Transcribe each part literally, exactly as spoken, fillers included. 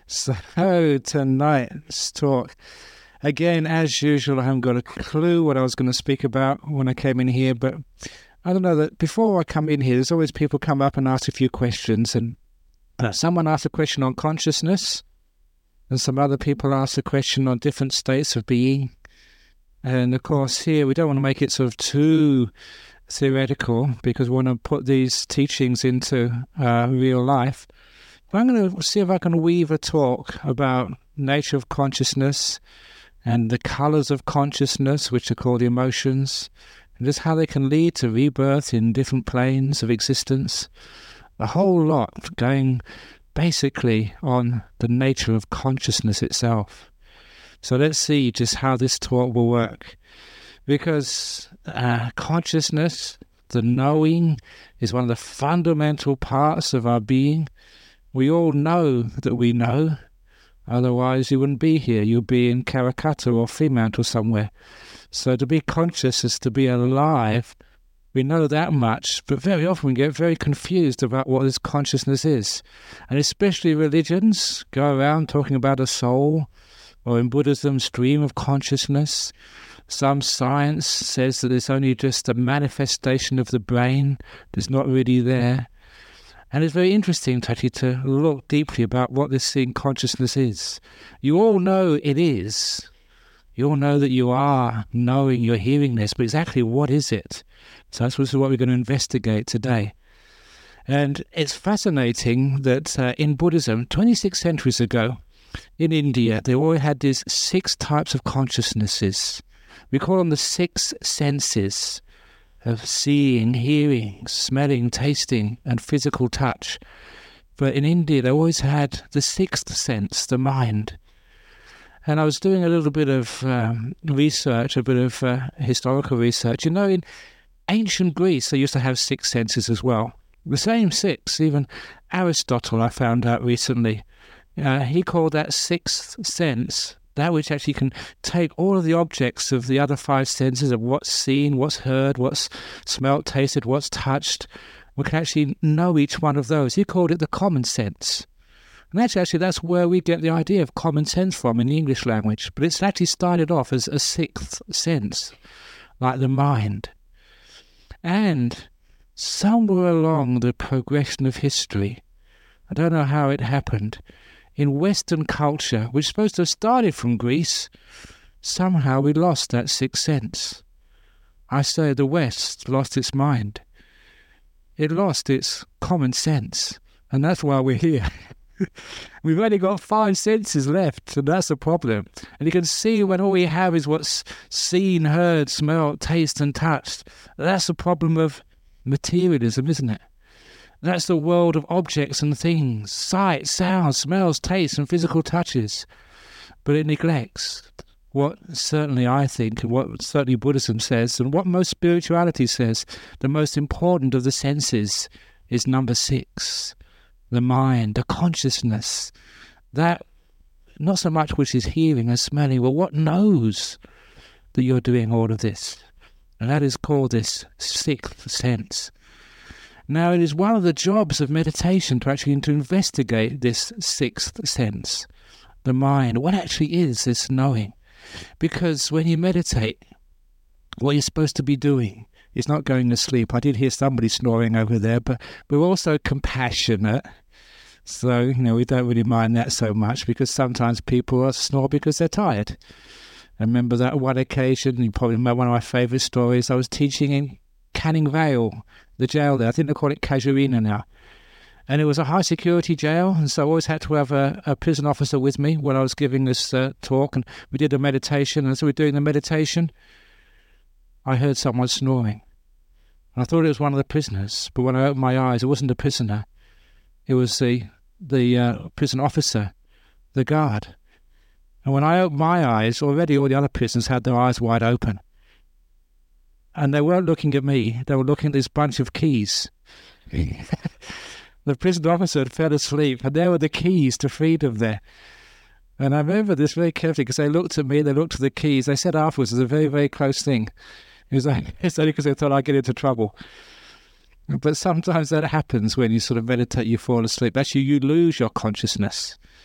So tonight's talk, again, as usual, I haven't got a clue what I was going to speak about when I came in here, but I don't know that before I come in here, there's always people come up and ask a few questions, and uh, someone asked a question on consciousness, and some other people asked a question on different states of being. And of course, here we don't want to make it sort of too theoretical because we want to put these teachings into uh, real life. But I'm going to see if I can weave a talk about nature of consciousness and the colors of consciousness, which are called emotions, and just how they can lead to rebirth in different planes of existence. A whole lot going basically on the nature of consciousness itself. So let's see just how this talk will work. Because uh, consciousness, the knowing, is one of the fundamental parts of our being. We all know that we know, otherwise you wouldn't be here. You'd be in Calcutta or Fremantle somewhere. So to be conscious is to be alive. We know that much, but very often we get very confused about what this consciousness is. And especially religions go around talking about a soul, or in Buddhism, stream of consciousness. Some science says that it's only just a manifestation of the brain that's not really there. And it's very interesting to actually to look deeply about what this thing consciousness is. You all know it is. You all know that you are knowing, you're hearing this, but exactly what is it? So that's what we're going to investigate today. And it's fascinating that uh, in Buddhism, twenty-six centuries ago, in India, they all had these six types of consciousnesses. We call them the six senses of seeing, hearing, smelling, tasting, and physical touch. But in India, they always had the sixth sense, the mind. And I was doing a little bit of um, research, a bit of uh, historical research. You know, in ancient Greece, they used to have six senses as well. The same six. Even Aristotle, I found out recently, uh, he called that sixth sense that which actually can take all of the objects of the other five senses of what's seen, what's heard, what's smelt, tasted, what's touched. We can actually know each one of those. He called it the common sense. And actually, actually, that's where we get the idea of common sense from in the English language. But it's actually started off as a sixth sense, like the mind. And somewhere along the progression of history, I don't know how it happened, in Western culture, which is supposed to have started from Greece, somehow we lost that sixth sense. I say the West lost its mind. It lost its common sense, and that's why we're here. We've only got five senses left, and that's a problem. And you can see when all we have is what's seen, heard, smelled, tasted, and touched. That's the problem of materialism, isn't it? That's the world of objects and things, sight, sounds, smells, tastes, and physical touches. But it neglects what certainly I think, and what certainly Buddhism says, and what most spirituality says, the most important of the senses is number six, the mind, the consciousness. That, not so much which is hearing and smelling, but what knows that you're doing all of this. And that is called this sixth sense. Now, it is one of the jobs of meditation to actually to investigate this sixth sense, the mind. What actually is this knowing? Because when you meditate, what you're supposed to be doing is not going to sleep. I did hear somebody snoring over there, but we're also compassionate. So, you know, we don't really mind that so much because sometimes people snore because they're tired. I remember that one occasion, you probably remember one of my favourite stories, I was teaching in Canning Vale, the jail there. I think they call it Casuarina now. And it was a high-security jail, and so I always had to have a, a prison officer with me when I was giving this uh, talk, and we did a meditation, and as we were doing the meditation, I heard someone snoring. And I thought it was one of the prisoners, but when I opened my eyes, it wasn't a prisoner. It was the, the uh, prison officer, the guard. And when I opened my eyes, already all the other prisoners had their eyes wide open. And they weren't looking at me, they were looking at this bunch of keys. The prison officer had fell asleep, and there were the keys to freedom there. And I remember this very carefully, because they looked at me, they looked at the keys. They said afterwards, it was a very, very close thing. It was like, it's only because they thought I'd get into trouble. But sometimes that happens when you sort of meditate, you fall asleep. Actually, you lose your consciousness.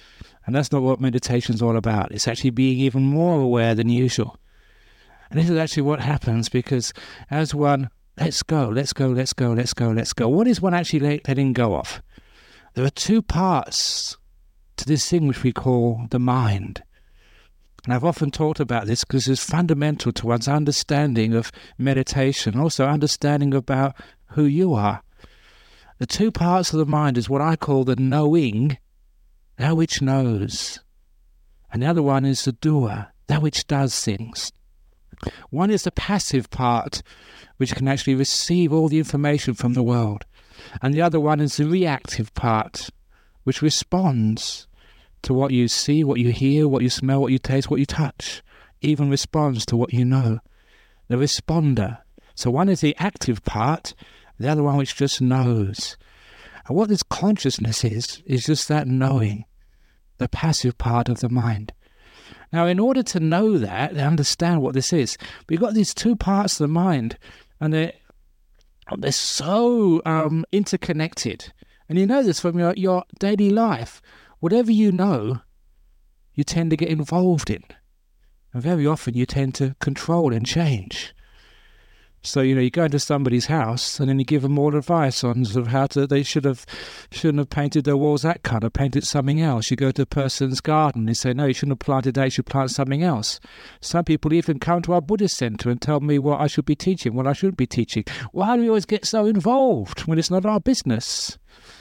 And that's not what meditation's all about. It's actually being even more aware than usual. And this is actually what happens, because as one lets go, let's go, let's go, let's go, let's go, what is one actually let, letting go of? There are two parts to this thing which we call the mind. And I've often talked about this because it's fundamental to one's understanding of meditation, also understanding about who you are. The two parts of the mind is what I call the knowing, that which knows. And the other one is the doer, that which does things. One is the passive part, which can actually receive all the information from the world. And the other one is the reactive part, which responds to what you see, what you hear, what you smell, what you taste, what you touch. Even responds to what you know. The responder. So one is the active part, the other one which just knows. And what this consciousness is, is just that knowing, the passive part of the mind. Now, in order to know that, and understand what this is, we've got these two parts of the mind, and they're, they're so um, interconnected. And you know this from your, your daily life. Whatever you know, you tend to get involved in. And very often you tend to control and change. So, you know, you go into somebody's house and then you give them all advice on sort of how to, they should have, shouldn't have painted their walls that colour, painted something else. You go to a person's garden, they say, no, you shouldn't have planted that, you should plant something else. Some people even come to our Buddhist centre and tell me what I should be teaching, what I shouldn't be teaching. Why do we always get so involved when it's not our business?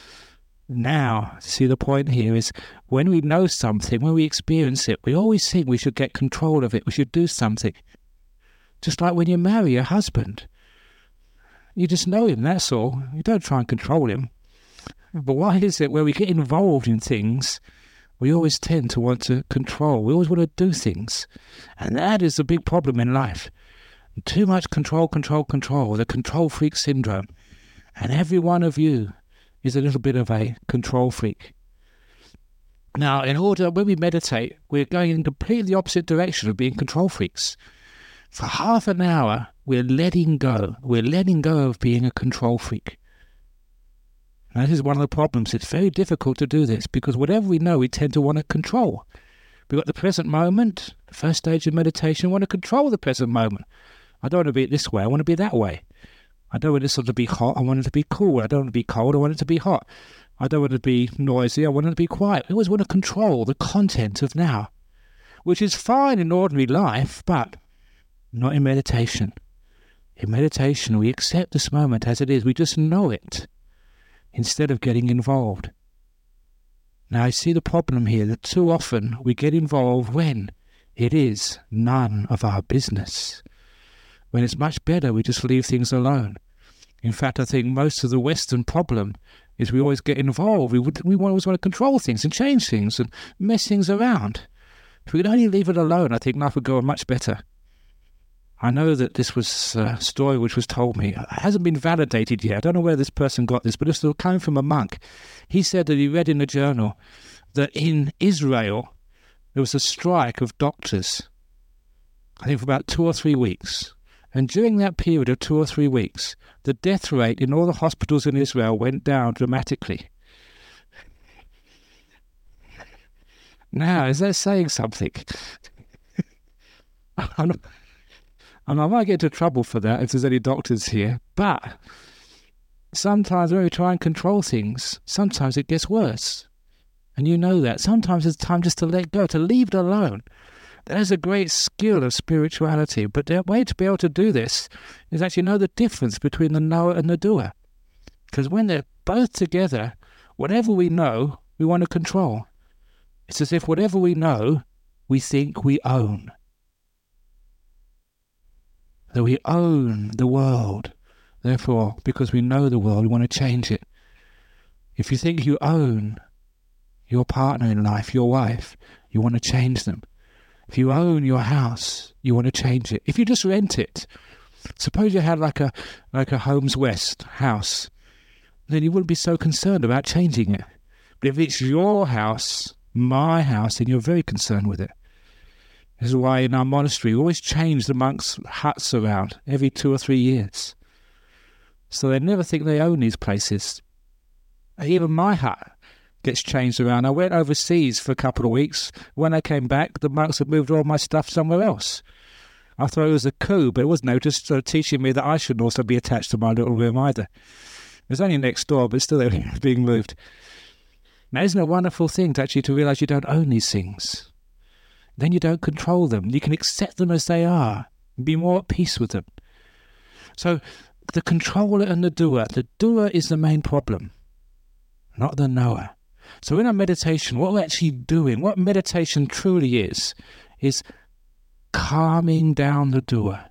Now, see, the point here is when we know something, when we experience it, we always think we should get control of it, we should do something. Just like when you marry a husband. You just know him, that's all. You don't try and control him. But why is it when we get involved in things, we always tend to want to control. We always want to do things. And that is the big problem in life. Too much control, control, control. The control freak syndrome. And every one of you is a little bit of a control freak. Now, in order, when we meditate, we're going in completely the opposite direction of being control freaks. For half an hour, we're letting go. We're letting go of being a control freak. And this is one of the problems. It's very difficult to do this because whatever we know, we tend to want to control. We've got the present moment, the first stage of meditation, we want to control the present moment. I don't want to be this way, I want to be that way. I don't want this to be hot, I want it to be cool. I don't want it to be cold, I want it to be hot. I don't want it to be noisy, I want it to be quiet. We always want to control the content of now, which is fine in ordinary life, but not in meditation. In meditation, we accept this moment as it is. We just know it instead of getting involved. Now, I see the problem here that too often we get involved when it is none of our business. When it's much better, we just leave things alone. In fact, I think most of the Western problem is we always get involved. We, would, we always want to control things and change things and mess things around. If we could only leave it alone, I think life would go much better. I know that this was a story which was told me. It hasn't been validated yet. I don't know where this person got this, but it's still coming from a monk. He said that he read in a journal that in Israel there was a strike of doctors, I think for about two or three weeks. And during that period of two or three weeks, the death rate in all the hospitals in Israel went down dramatically. Now, is that saying something? I'm not... And I might get into trouble for that if there's any doctors here, but sometimes when we try and control things, sometimes it gets worse. And you know that. Sometimes it's time just to let go, to leave it alone. That is a great skill of spirituality, but the way to be able to do this is actually know the difference between the knower and the doer. Because when they're both together, whatever we know, we want to control. It's as if whatever we know, we think we own. That we own the world. Therefore, because we know the world, we want to change it. If you think you own your partner in life, your wife, you want to change them. If you own your house, you want to change it. If you just rent it, suppose you had like a like a Homes West house, then you wouldn't be so concerned about changing it. But if it's your house, my house, then you're very concerned with it. This is why in our monastery we always change the monks' huts around every two or three years. So they never think they own these places. Even my hut, gets changed around. I went overseas for a couple of weeks. When I came back, the monks had moved all my stuff somewhere else. I thought it was a coup, but it was no, just uh, teaching me that I shouldn't also be attached to my little room either. It was only next door, but still they were being moved. Now, isn't it a wonderful thing to actually to realise you don't own these things? Then you don't control them. You can accept them as they are and be more at peace with them. So the controller and the doer. The doer is the main problem, not the knower. So in our meditation, what we're actually doing, what meditation truly is, is calming down the doer.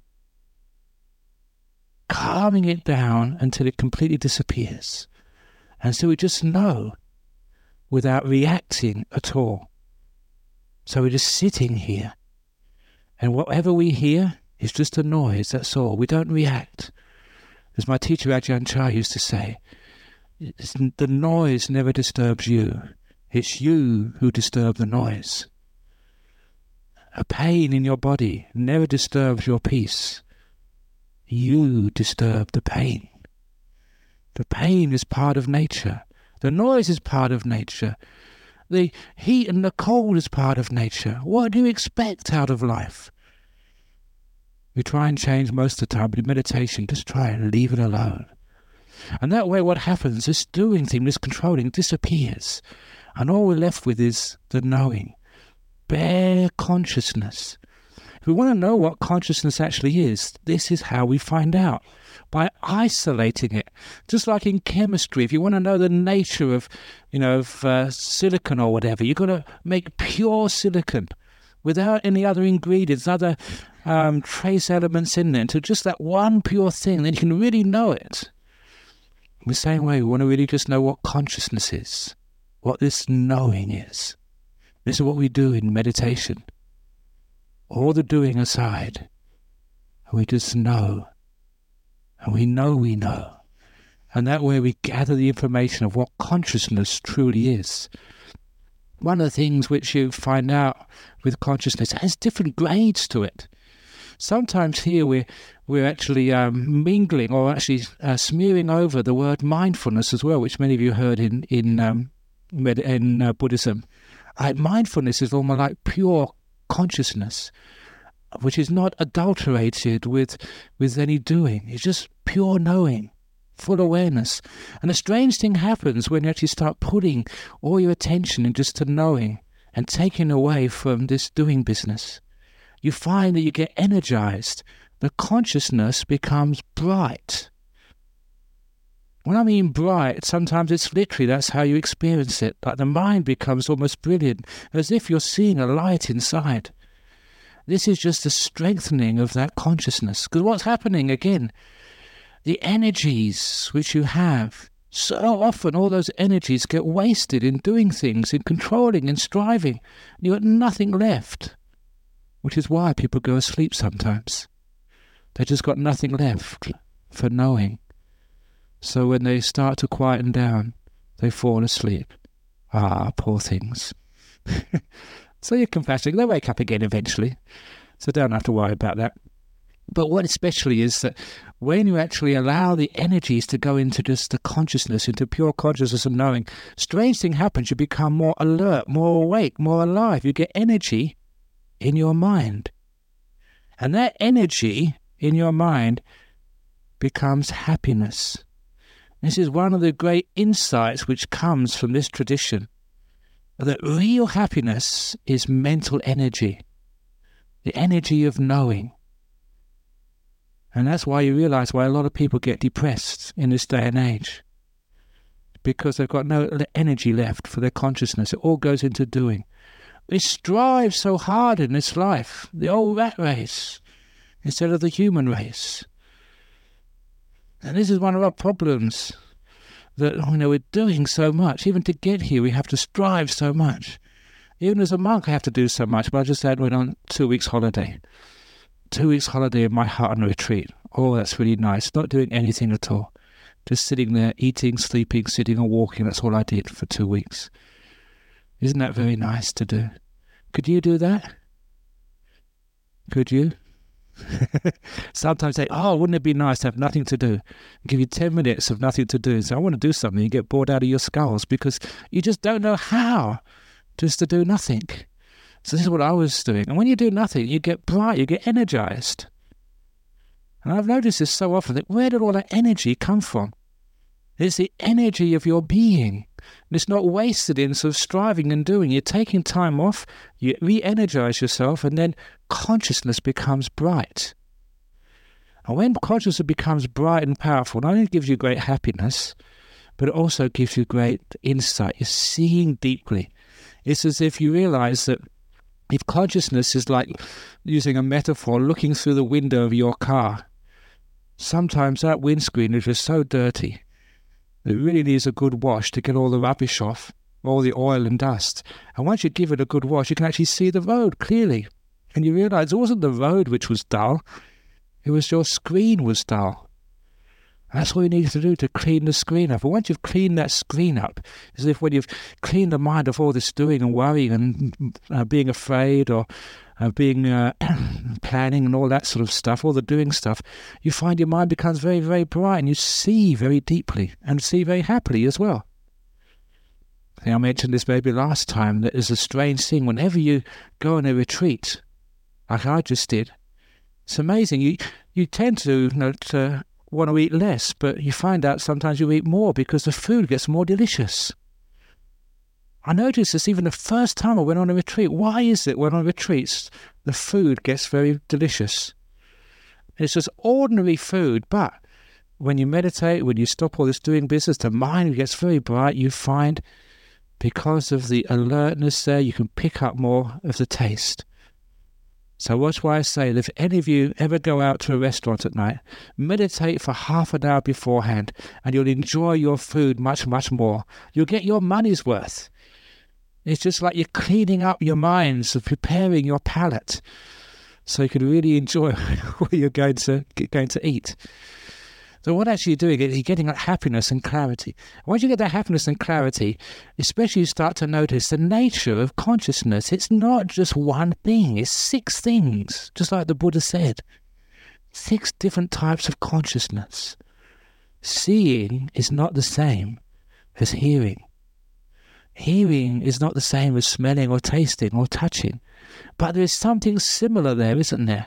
Calming it down until it completely disappears. And so we just know without reacting at all. So we're just sitting here. And whatever we hear is just a noise, that's all. We don't react. As my teacher Ajahn Chah used to say, it's, the noise never disturbs you. It's you who disturb the noise. A pain in your body never disturbs your peace. You disturb the pain. The pain is part of nature. The noise is part of nature. The heat and the cold is part of nature. What do you expect out of life? We try and change most of the time, but in meditation, just try and leave it alone. And that way what happens, this doing thing, this controlling, disappears. And all we're left with is the knowing. Bare consciousness. If we want to know what consciousness actually is, this is how we find out. By isolating it. Just like in chemistry, if you want to know the nature of, you know, of uh, silicon or whatever, you've got to make pure silicon without any other ingredients, other um, trace elements in there, to just that one pure thing, then you can really know it. In the same way, we want to really just know what consciousness is, what this knowing is. This is what we do in meditation. All the doing aside, we just know. And we know we know. And that way we gather the information of what consciousness truly is. One of the things which you find out with consciousness has different grades to it. Sometimes here we're, we're actually um, mingling or actually uh, smearing over the word mindfulness as well, which many of you heard in, in, um, med- in uh, Buddhism. Uh, mindfulness is almost like pure consciousness, which is not adulterated with with any doing. It's just pure knowing, full awareness. And a strange thing happens when you actually start putting all your attention in just to knowing and taking away from this doing business. You find that you get energized. The consciousness becomes bright. When I mean bright, sometimes it's literally, that's how you experience it. Like the mind becomes almost brilliant, as if you're seeing a light inside. This is just a strengthening of that consciousness. Because what's happening, again, the energies which you have, so often all those energies get wasted in doing things, in controlling, in striving. You've got nothing left, which is why people go asleep sometimes. They just got nothing left for knowing. So when they start to quieten down, they fall asleep. Ah, poor things. So you're compassionate. They wake up again eventually. So don't have to worry about that. But what especially is that when you actually allow the energies to go into just the consciousness, into pure consciousness and knowing, strange thing happens. You become more alert, more awake, more alive. You get energy in your mind. And that energy in your mind becomes happiness. This is one of the great insights which comes from this tradition. That real happiness is mental energy, the energy of knowing. And that's why you realize why a lot of people get depressed in this day and age. Because they've got no energy left for their consciousness. It all goes into doing. They strive so hard in this life, the old rat race, instead of the human race. And this is one of our problems. That, you know, we're doing so much. Even to get here, we have to strive so much. Even as a monk, I have to do so much. But I just had went on two weeks holiday. Two weeks holiday in my hut on retreat. Oh, that's really nice. Not doing anything at all. Just sitting there, eating, sleeping, sitting and walking. That's all I did for two weeks. Isn't that very nice to do? Could you do that? Could you? Sometimes say, oh, wouldn't it be nice to have nothing to do? Give you ten minutes of nothing to do. So I want to do something. You get bored out of your skulls because you just don't know how just to do nothing. So this is what I was doing. And when you do nothing, you get bright, you get energized. And I've noticed this so often, that where did all that energy come from? It's the energy of your being. And it's not wasted in sort of striving and doing. You're taking time off, you re-energize yourself, and then consciousness becomes bright. And when consciousness becomes bright and powerful, not only gives you great happiness, but it also gives you great insight. You're seeing deeply. It's as if you realize that if consciousness is like, using a metaphor, looking through the window of your car, sometimes that windscreen is just so dirty. It really needs a good wash to get all the rubbish off, all the oil and dust. And once you give it a good wash, you can actually see the road clearly. And you realize it wasn't the road which was dull, it was your screen was dull. That's all you need to do to clean the screen up. And once you've cleaned that screen up, it's as if when you've cleaned the mind of all this doing and worrying and uh, being afraid or uh, being uh, planning and all that sort of stuff, all the doing stuff, you find your mind becomes very, very bright and you see very deeply and see very happily as well. I think I mentioned this maybe last time, that is a strange thing. Whenever you go on a retreat, like I just did, it's amazing. You, you tend to, you know, to want to eat less, but you find out sometimes you eat more because the food gets more delicious. I noticed this even the first time I went on a retreat. Why is it when on retreats the food gets very delicious? It's just ordinary food, but when you meditate, when you stop all this doing business, the mind gets very bright. You find, because of the alertness there, you can pick up more of the taste. So that's why I say that if any of you ever go out to a restaurant at night, meditate for half an hour beforehand and you'll enjoy your food much, much more. You'll get your money's worth. It's just like you're cleaning up your minds and preparing your palate so you can really enjoy what you're going to, going to eat. So what actually you're doing is you're getting that happiness and clarity. Once you get that happiness and clarity, especially you start to notice the nature of consciousness. It's not just one thing, it's six things, just like the Buddha said. Six different types of consciousness. Seeing is not the same as hearing. Hearing is not the same as smelling or tasting or touching. But there is something similar there, isn't there?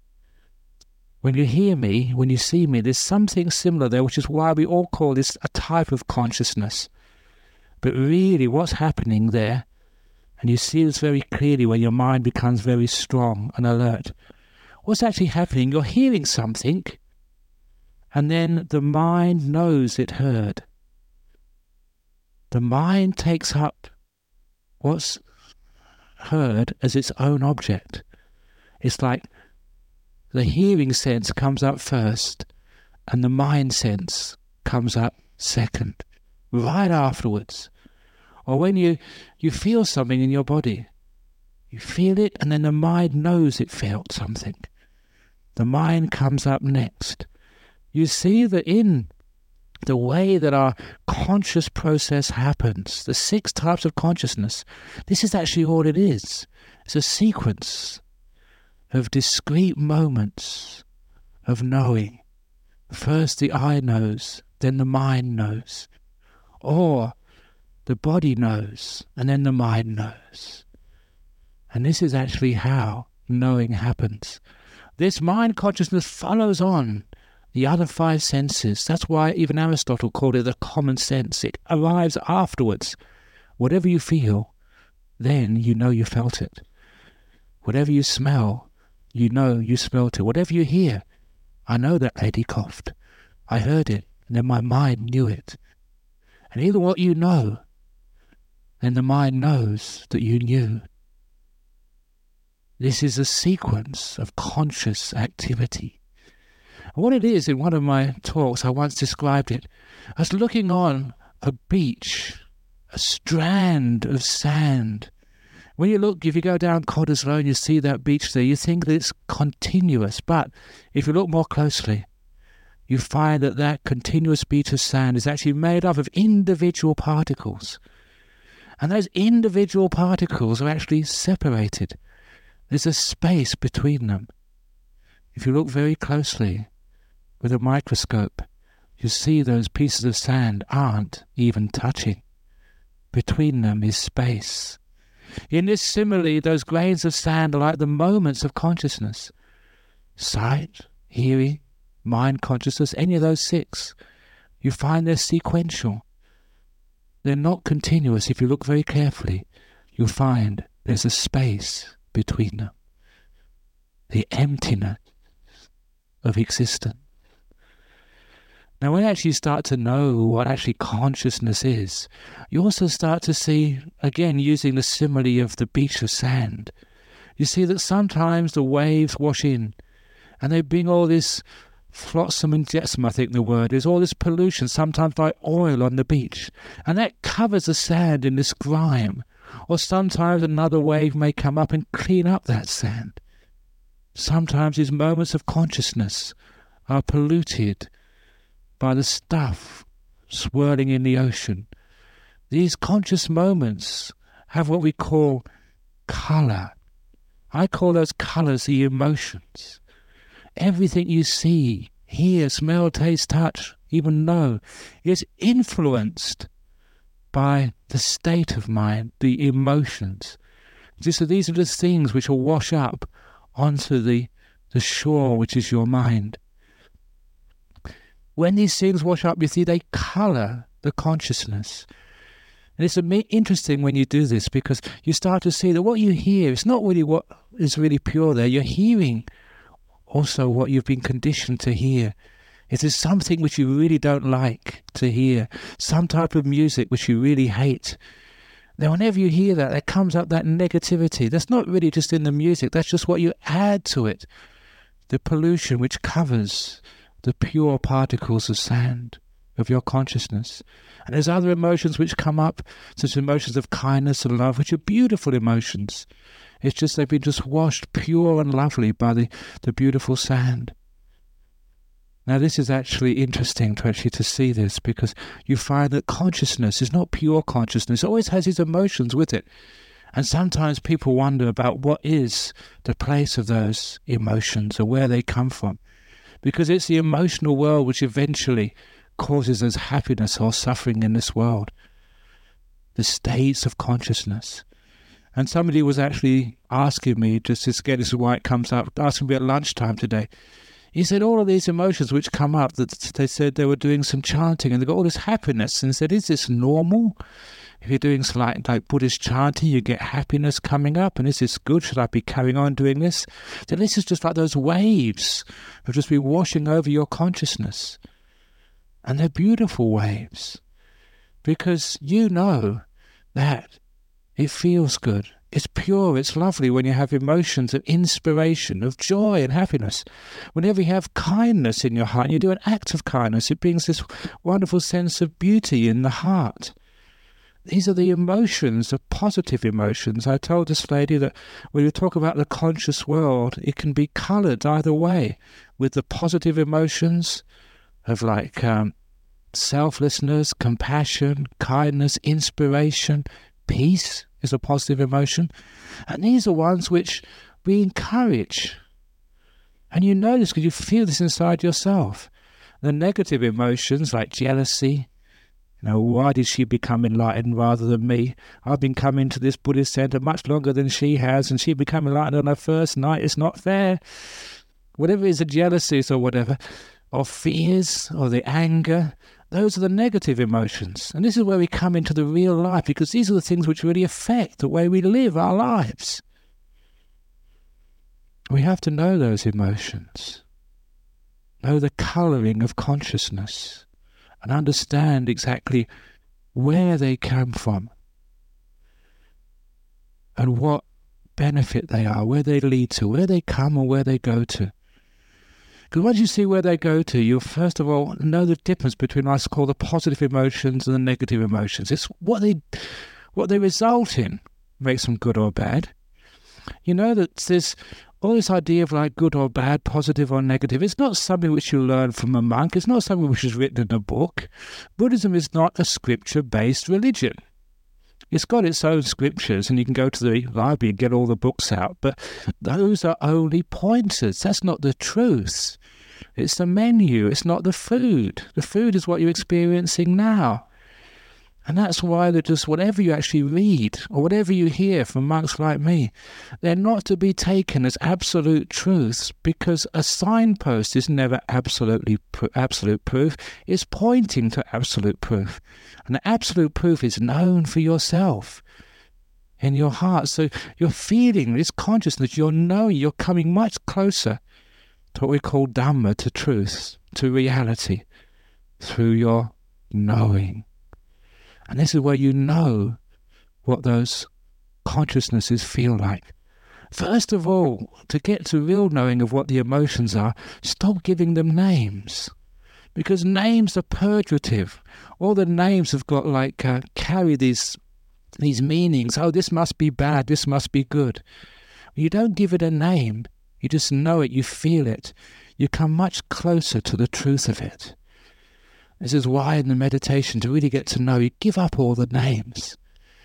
When you hear me, when you see me, there's something similar there, which is why we all call this a type of consciousness. But really what's happening there, and you see this very clearly when your mind becomes very strong and alert, what's actually happening, you're hearing something, and then the mind knows it heard. The mind takes up what's heard as its own object. It's like the hearing sense comes up first, and the mind sense comes up second, right afterwards. Or when you, you feel something in your body, you feel it, and then the mind knows it felt something. The mind comes up next. You see that in the way that our conscious process happens, the six types of consciousness, this is actually all it is. It's a sequence of discrete moments of knowing. First the eye knows, then the mind knows. Or the body knows, and then the mind knows. And this is actually how knowing happens. This mind consciousness follows on the other five senses. That's why even Aristotle called it the common sense. It arrives afterwards. Whatever you feel, then you know you felt it. Whatever you smell, you know you smelt it. Whatever you hear, I know that lady coughed. I heard it, and then my mind knew it. And either what you know, then the mind knows that you knew. This is a sequence of conscious activity. And what it is, in one of my talks, I once described it as looking on a beach, a strand of sand. When you look, if you go down Cottesloe and you see that beach there, you think that it's continuous. But if you look more closely, you find that that continuous beach of sand is actually made up of individual particles. And those individual particles are actually separated. There's a space between them. if you look very closely with a microscope, you see those pieces of sand aren't even touching. Between them is space. In this simile, those grains of sand are like the moments of consciousness. Sight, hearing, mind consciousness, any of those six. You find they're sequential. They're not continuous. If you look very carefully, you'll find there's a space between them. The emptiness of existence. Now, when you actually start to know what actually consciousness is, you also start to see, again, using the simile of the beach of sand, you see that sometimes the waves wash in and they bring all this flotsam and jetsam, I think the word is, all this pollution, sometimes like oil on the beach, and that covers the sand in this grime. Or sometimes another wave may come up and clean up that sand. Sometimes these moments of consciousness are polluted by the stuff swirling in the ocean. These conscious moments have what we call colour. I call those colours the emotions. Everything you see, hear, smell, taste, touch, even know, is influenced by the state of mind, the emotions. So these are the things which will wash up onto the, the shore, which is your mind. When these things wash up, you see, they colour the consciousness. And it's interesting when you do this, because you start to see that what you hear is not really what is really pure there. You're hearing also what you've been conditioned to hear. It is something which you really don't like to hear, some type of music which you really hate. Now, whenever you hear that, there comes up that negativity. That's not really just in the music, that's just what you add to it. The pollution which covers the pure particles of sand of your consciousness. And there's other emotions which come up, such as emotions of kindness and love, which are beautiful emotions. It's just they've been just washed pure and lovely by the, the beautiful sand. Now this is actually interesting to actually to see this, because you find that consciousness is not pure consciousness. It always has its emotions with it. And sometimes people wonder about what is the place of those emotions or where they come from. Because it's the emotional world which eventually causes us happiness or suffering in this world. The states of consciousness. And somebody was actually asking me, just to get this why it comes up, asking me at lunchtime today. He said all of these emotions which come up, that they said they were doing some chanting and they got all this happiness. And said, is this normal? If you're doing like, like Buddhist chanting, you get happiness coming up. And is this good? Should I be carrying on doing this? So this is just like those waves have just been washing over your consciousness. And they're beautiful waves. Because you know that it feels good. It's pure, it's lovely when you have emotions of inspiration, of joy and happiness. Whenever you have kindness in your heart, and you do an act of kindness, it brings this wonderful sense of beauty in the heart. These are the emotions, the positive emotions. I told this lady that when you talk about the conscious world, it can be coloured either way, with the positive emotions of like um, selflessness, compassion, kindness, inspiration, peace is a positive emotion. And these are ones which we encourage. And you know this because you feel this inside yourself. The negative emotions like jealousy, you know, why did she become enlightened rather than me? I've been coming to this Buddhist centre much longer than she has, and she became enlightened on her first night. It's not fair. Whatever it is, the jealousies or whatever, or fears, or the anger, those are the negative emotions. And this is where we come into the real life, because these are the things which really affect the way we live our lives. We have to know those emotions, know the colouring of consciousness, and understand exactly where they come from and what benefit they are, where they lead to, where they come and where they go to. Because once you see where they go to, you'll first of all know the difference between what I call the positive emotions and the negative emotions. It's what they, what they result in makes them good or bad. You know that there's all this idea of like good or bad, positive or negative. It's not something which you learn from a monk. It's not something which is written in a book. Buddhism is not a scripture-based religion. It's got its own scriptures, and you can go to the library and get all the books out, but those are only pointers. That's not the truth. It's the menu. It's not the food. The food is what you're experiencing now. And that's why that just whatever you actually read or whatever you hear from monks like me, they're not to be taken as absolute truths, because a signpost is never absolutely pr- absolute proof. It's pointing to absolute proof. And the absolute proof is known for yourself in your heart. So you're feeling this consciousness, you're knowing, you're coming much closer to what we call Dhamma, to truth, to reality, through your knowing. And this is where you know what those consciousnesses feel like. First of all, to get to real knowing of what the emotions are, stop giving them names. Because names are purgative. All the names have got like, uh, carry these, these meanings. Oh, this must be bad, this must be good. You don't give it a name. You just know it, you feel it. You come much closer to the truth of it. This is why in the meditation, to really get to know, you give up all the names.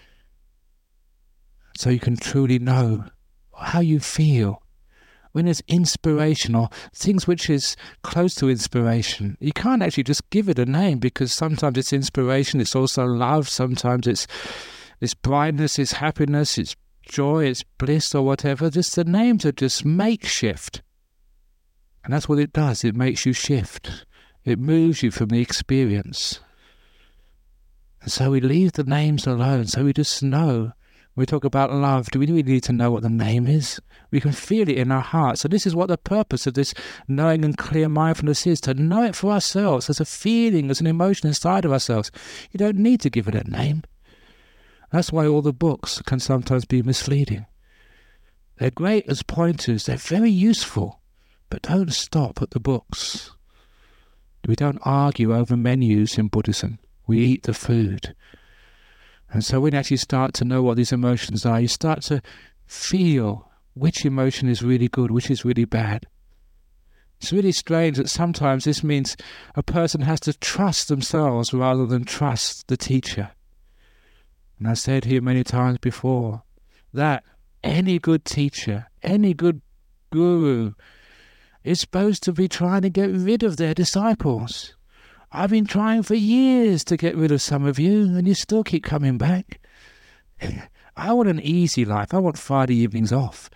So you can truly know how you feel. When there's inspiration or things which is close to inspiration, you can't actually just give it a name, because sometimes it's inspiration, it's also love, sometimes it's, it's brightness, it's happiness, it's joy, it's bliss or whatever. Just the names are just makeshift. And that's what it does, it makes you shift. It moves you from the experience. And so we leave the names alone. So we just know. When we talk about love, do we really need to know what the name is? We can feel it in our heart. So this is what the purpose of this knowing and clear mindfulness is, to know it for ourselves as a feeling, as an emotion inside of ourselves. You don't need to give it a name. That's why all the books can sometimes be misleading. They're great as pointers. They're very useful. But don't stop at the books. We don't argue over menus in Buddhism. We eat the food. And so when you actually start to know what these emotions are, you start to feel which emotion is really good, which is really bad. It's really strange that sometimes this means a person has to trust themselves rather than trust the teacher. And I said here many times before that any good teacher, any good guru, is supposed to be trying to get rid of their disciples. I've been trying for years to get rid of some of you, and you still keep coming back. I want an easy life. I want Friday evenings off.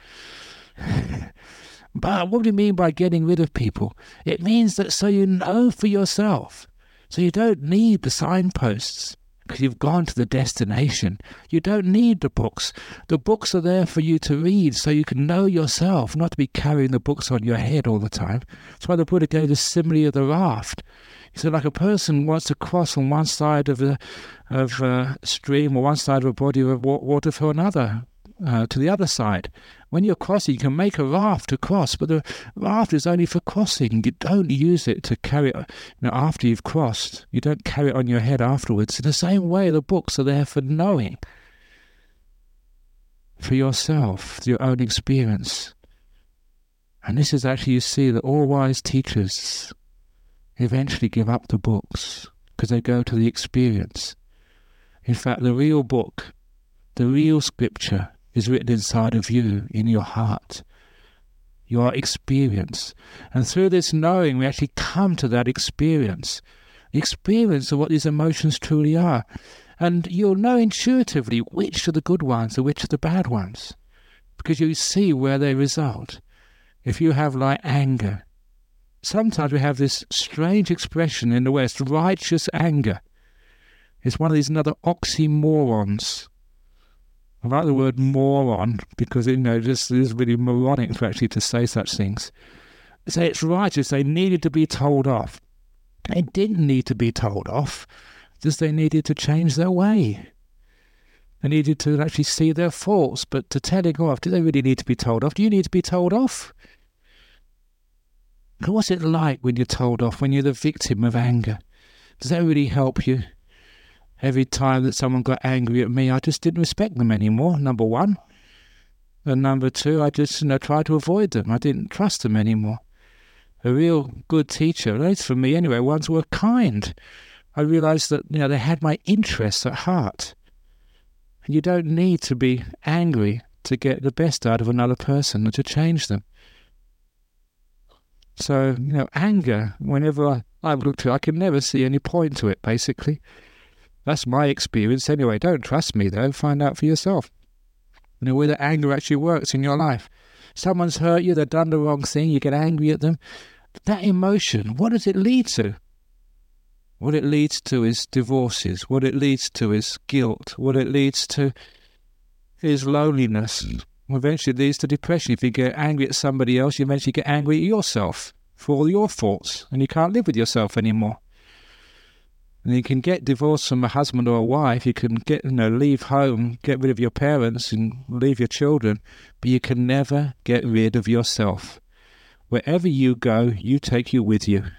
But what do you mean by getting rid of people? It means that so you know for yourself. So you don't need the signposts, because you've gone to the destination. You don't need the books. The books are there for you to read so you can know yourself, not to be carrying the books on your head all the time. That's why the Buddha gave the simile of the raft. He said, like a person wants to cross on one side of a, of a stream or one side of a body of water for another, uh, to the other side. When you're crossing, you can make a raft to cross, but the raft is only for crossing. You don't use it to carry it, you know, after you've crossed. You don't carry it on your head afterwards. In the same way, the books are there for knowing, for yourself, your own experience. And this is actually, you see, that all wise teachers eventually give up the books because they go to the experience. In fact, the real book, the real scripture, is written inside of you, in your heart, your experience. And through this knowing, we actually come to that experience, the experience of what these emotions truly are. And you'll know intuitively which are the good ones and which are the bad ones, because you see where they result. If you have like anger, sometimes we have this strange expression in the West, righteous anger. It's one of these another oxymorons. I like the word moron because, you know, this is really moronic to actually to say such things. Say it's righteous, they needed to be told off. They didn't need to be told off, just they needed to change their way. They needed to actually see their faults, but to telling off, do they really need to be told off? Do you need to be told off? What's it like when you're told off, when you're the victim of anger? Does that really help you? Every time that someone got angry at me, I just didn't respect them anymore, number one. And number two, I just, you know, tried to avoid them. I didn't trust them anymore. A real good teacher, at least for me anyway, ones who were kind. I realised that, you know, they had my interests at heart. You don't need to be angry to get the best out of another person or to change them. So, you know, anger, whenever I, I've looked at it, I can never see any point to it, basically. That's my experience anyway. Don't trust me, though. Find out for yourself. You know, whether anger actually works in your life. Someone's hurt you, they've done the wrong thing, you get angry at them. That emotion, what does it lead to? What it leads to is divorces. What it leads to is guilt. What it leads to is loneliness. Eventually it leads to depression. If you get angry at somebody else, you eventually get angry at yourself for all your faults, and you can't live with yourself anymore. And you can get divorced from a husband or a wife, you can get, you know, leave home, get rid of your parents and leave your children, but you can never get rid of yourself. Wherever you go, you take you with you.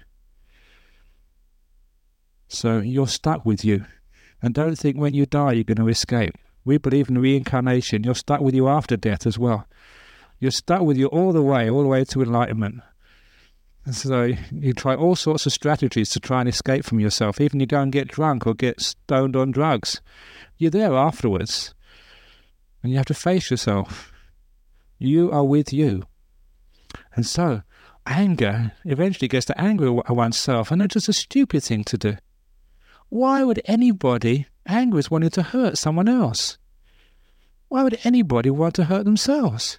So you're stuck with you. And don't think when you die you're going to escape. We believe in reincarnation. You're stuck with you after death as well. You're stuck with you all the way, all the way to enlightenment. And so you try all sorts of strategies to try and escape from yourself. Even you go and get drunk or get stoned on drugs. You're there afterwards. And you have to face yourself. You are with you. And so anger eventually gets to anger at oneself. And it's just a stupid thing to do. Why would anybody, anger is wanting to hurt someone else? Why would anybody want to hurt themselves?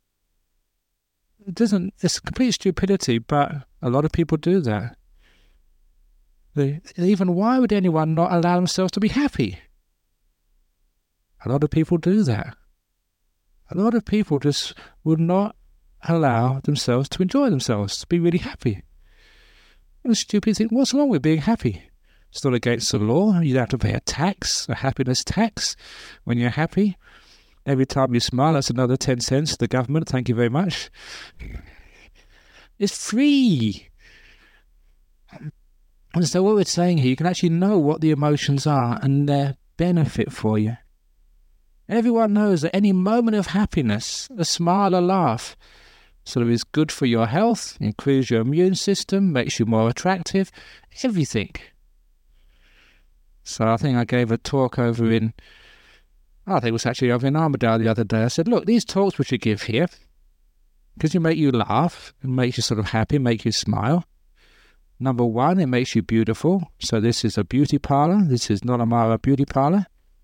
It doesn't, it's complete stupidity, but a lot of people do that. They, even why would anyone not allow themselves to be happy? A lot of people do that. A lot of people just would not allow themselves to enjoy themselves, to be really happy. And the stupid thing, what's wrong with being happy? It's not against the law. You don't have to pay a tax, a happiness tax, when you're happy. Every time you smile, that's another ten cents to the government. Thank you very much. It's free. And so what we're saying here, you can actually know what the emotions are and their benefit for you. Everyone knows that any moment of happiness, a smile, a laugh, sort of is good for your health, improves your immune system, makes you more attractive, everything. So I think I gave a talk over in, I think it was actually over in Armadale the other day. I said, look, these talks which you give here, because you make you laugh, it makes you sort of happy, make you smile. Number one, it makes you beautiful. So this is a beauty parlour. This is not a Mara beauty parlour.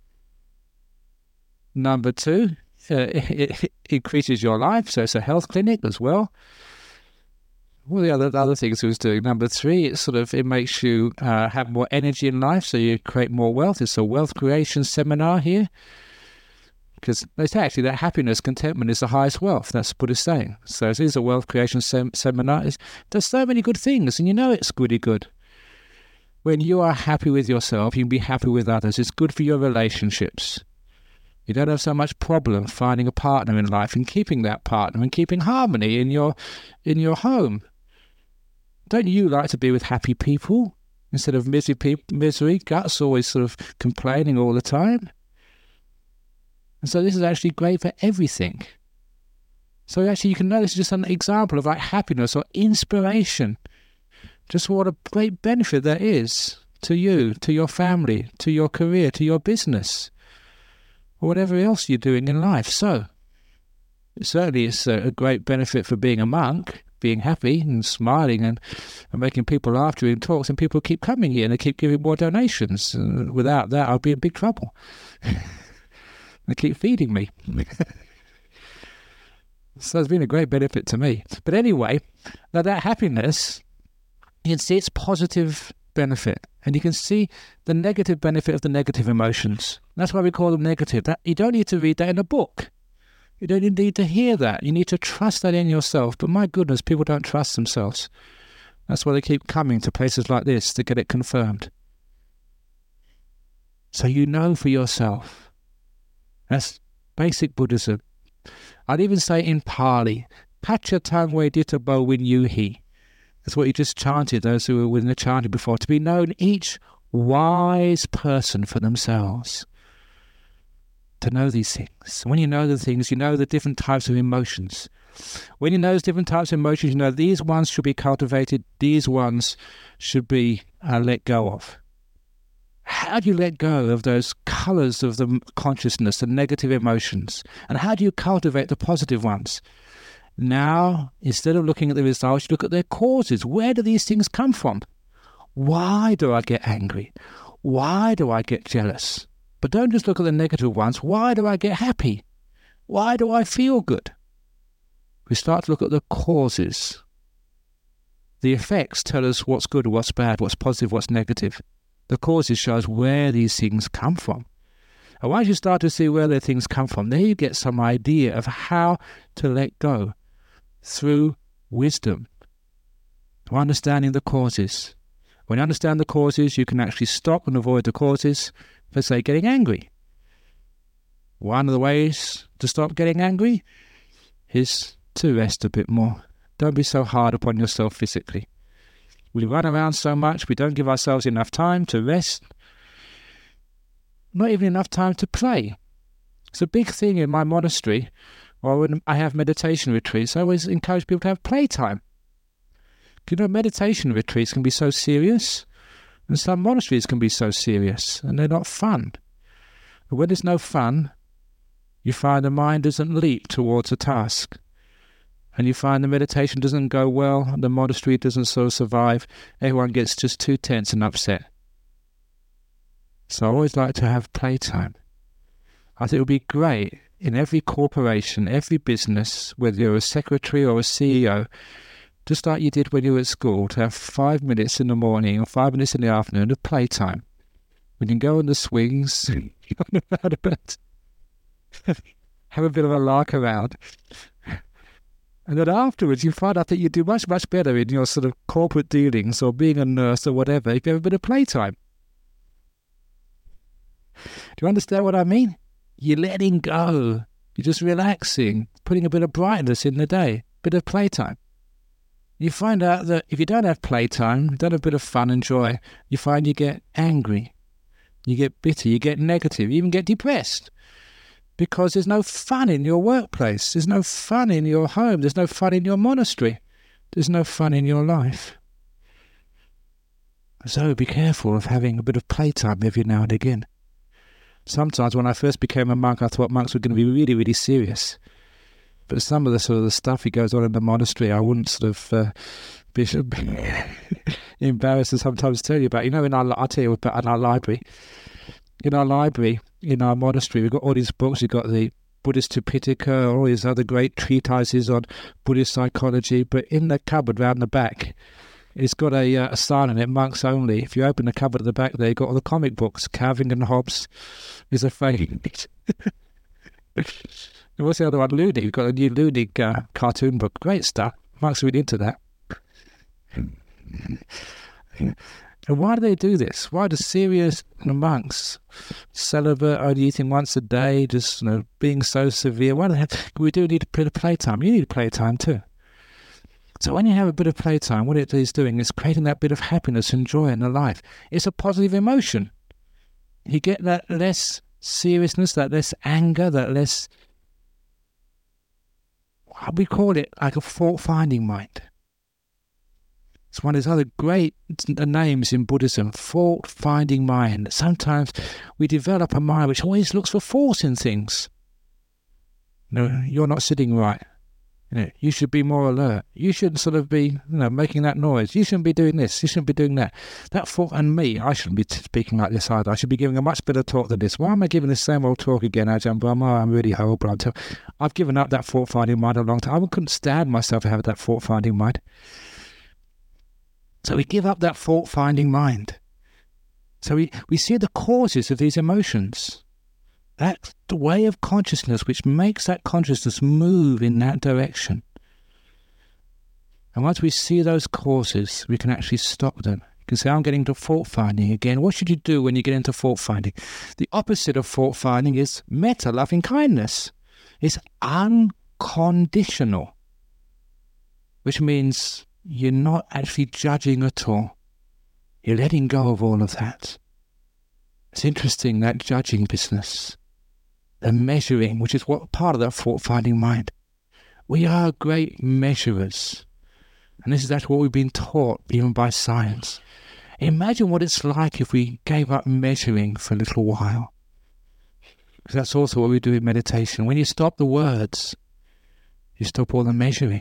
Number two, uh, it, it increases your life. So it's a health clinic as well. All the other other things it was doing. Number three, it sort of it makes you uh, have more energy in life, so you create more wealth. It's a wealth creation seminar here, because they say actually that happiness, contentment is the highest wealth. That's what it's saying. So it is a wealth creation sem- seminar. It's, there's so many good things, and you know it's really good. When you are happy with yourself, you can be happy with others. It's good for your relationships. You don't have so much problem finding a partner in life and keeping that partner and keeping harmony in your in your home. Don't you like to be with happy people instead of misery, people, misery, guts always sort of complaining all the time? And so this is actually great for everything. So actually you can know this is just an example of like happiness or inspiration. Just what a great benefit that is to you, to your family, to your career, to your business, or whatever else you're doing in life. So certainly it's a great benefit for being a monk, being happy and smiling and, and making people laugh during talks, and people keep coming here and they keep giving more donations. Uh, without that, I'll be in big trouble. They keep feeding me. So it's been a great benefit to me. But anyway, now that happiness, you can see its positive benefit, and you can see the negative benefit of the negative emotions. That's why we call them negative. That you don't need to read that in a book. You don't need to hear that. You need to trust that in yourself. But my goodness, people don't trust themselves. That's why they keep coming to places like this to get it confirmed. So you know for yourself. That's basic Buddhism. I'd even say in Pali, Pacha Tangwe Ditabo Win Yuhi. That's what you just chanted, those who were within the chanting before. To be known each wise person for themselves. To know these things. When you know the things, you know the different types of emotions. When you know those different types of emotions, you know these ones should be cultivated, these ones should be uh, let go of. How do you let go of those colours of the consciousness, the negative emotions? And how do you cultivate the positive ones? Now, instead of looking at the results, you look at their causes. Where do these things come from? Why do I get angry? Why do I get jealous? But don't just look at the negative ones. Why do I get happy? Why do I feel good? We start to look at the causes. The effects tell us what's good, what's bad, what's positive, what's negative. The causes show us where these things come from. And once you start to see where the things come from, then you get some idea of how to let go through wisdom, to understanding the causes. When you understand the causes, you can actually stop and avoid the causes, for say, getting angry. One of the ways to stop getting angry is to rest a bit more. Don't be so hard upon yourself physically. We run around so much, we don't give ourselves enough time to rest, not even enough time to play. It's a big thing in my monastery, or when I have meditation retreats, I always encourage people to have playtime. You know, meditation retreats can be so serious, and some monasteries can be so serious, and they're not fun. But when there's no fun, you find the mind doesn't leap towards a task. And you find the meditation doesn't go well, the monastery doesn't sort of survive, everyone gets just too tense and upset. So I always like to have playtime. I think it would be great in every corporation, every business, whether you're a secretary or a C E O, just like you did when you were at school, to have five minutes in the morning or five minutes in the afternoon of playtime. When you can go on the swings, have a bit of a lark around. And then afterwards, you find out that you do much, much better in your sort of corporate dealings or being a nurse or whatever if you have a bit of playtime. Do you understand what I mean? You're letting go. You're just relaxing, putting a bit of brightness in the day, a bit of playtime. You find out that if you don't have playtime, you don't have a bit of fun and joy, you find you get angry, you get bitter, you get negative, you even get depressed. Because there's no fun in your workplace, there's no fun in your home, there's no fun in your monastery, there's no fun in your life. So be careful of having a bit of playtime every now and again. Sometimes when I first became a monk, I thought monks were going to be really, really serious. But some of the sort of the stuff that goes on in the monastery, I wouldn't sort of uh, be embarrassed to sometimes tell you about. You know, in our, I'll tell you about in our library. In our library, in our monastery, we've got all these books. We've got the Buddhist Tipitaka, all these other great treatises on Buddhist psychology. But in the cupboard round the back, it's got a, uh, a sign on it, monks only. If you open the cupboard at the back there, you've got all the comic books. Calvin and Hobbes is a favourite. What's the other one? Ludig. We've got a new Ludig uh, cartoon book. Great stuff. Monks are really into that. And why do they do this? Why do serious monks, celibate, only eating once a day, just you know, being so severe? Why do they have, we do need a bit of playtime. You need playtime too. So when you have a bit of playtime, what it is doing is creating that bit of happiness and joy in the life. It's a positive emotion. You get that less seriousness, that less anger, that less, we call it like a fault-finding mind. It's one of those other great names in Buddhism, fault-finding mind. Sometimes we develop a mind which always looks for faults in things. No, you're not sitting right. You know, you should be more alert. You shouldn't sort of be, you know, making that noise. You shouldn't be doing this. You shouldn't be doing that. That fault, and me, I shouldn't be speaking like this either. I should be giving a much better talk than this. Why am I giving the same old talk again, Ajahn Brahma? I'm really horrible. I'm tell- I've given up that fault-finding mind a long time. I couldn't stand myself to have that fault-finding mind. So we give up that fault-finding mind. So we, we see the causes of these emotions. That's the way of consciousness which makes that consciousness move in that direction. And once we see those causes, we can actually stop them. You can say, I'm getting into fault-finding again. What should you do when you get into fault-finding? The opposite of fault-finding is metta, loving kindness. It's unconditional, which means you're not actually judging at all. You're letting go of all of that. It's interesting, that judging business. The measuring, which is what part of that fault-finding mind. We are great measurers. And this is actually what we've been taught, even by science. Imagine what it's like if we gave up measuring for a little while. Because that's also what we do in meditation. When you stop the words, you stop all the measuring.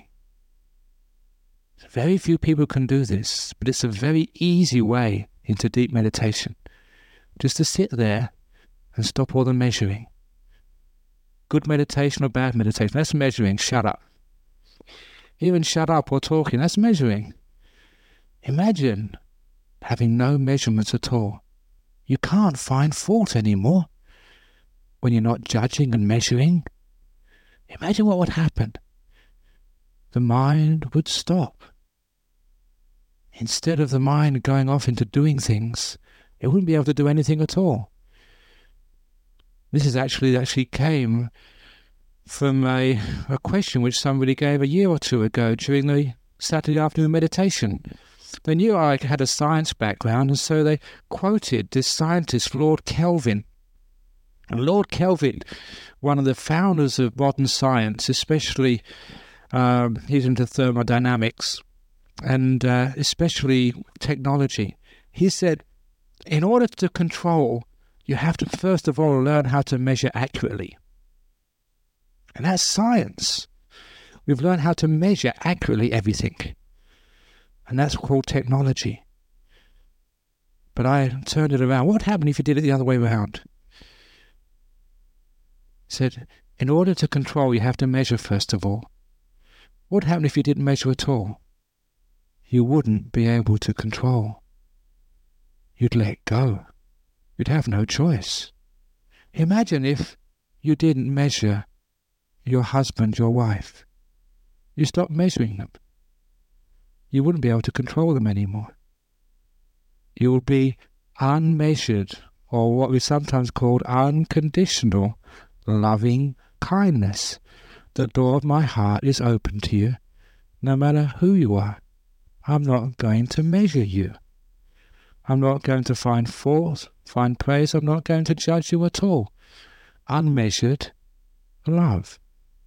Very few people can do this, but it's a very easy way into deep meditation. Just to sit there and stop all the measuring. Good meditation or bad meditation, that's measuring. Shut up. Even shut up or talking, that's measuring. Imagine having no measurements at all. You can't find fault anymore when you're not judging and measuring. Imagine what would happen. The mind would stop. Instead of the mind going off into doing things, it wouldn't be able to do anything at all. This is actually actually came from a, a question which somebody gave a year or two ago during the Saturday afternoon meditation. They knew I had a science background, and so they quoted this scientist, Lord Kelvin. And Lord Kelvin, one of the founders of modern science, especially um, he's into thermodynamics and uh, especially technology. He said, in order to control, you have to first of all learn how to measure accurately. And that's science. We've learned how to measure accurately everything. And that's called technology. But I turned it around. What happened if you did it the other way around? He said, in order to control, you have to measure first of all. What happened if you didn't measure at all? You wouldn't be able to control. You'd let go. You'd have no choice. Imagine if you didn't measure your husband, your wife. You stopped measuring them. You wouldn't be able to control them anymore. You would be unmeasured, or what we sometimes call unconditional loving kindness. The door of my heart is open to you, no matter who you are. I'm not going to measure you. I'm not going to find fault, find praise. I'm not going to judge you at all. Unmeasured love.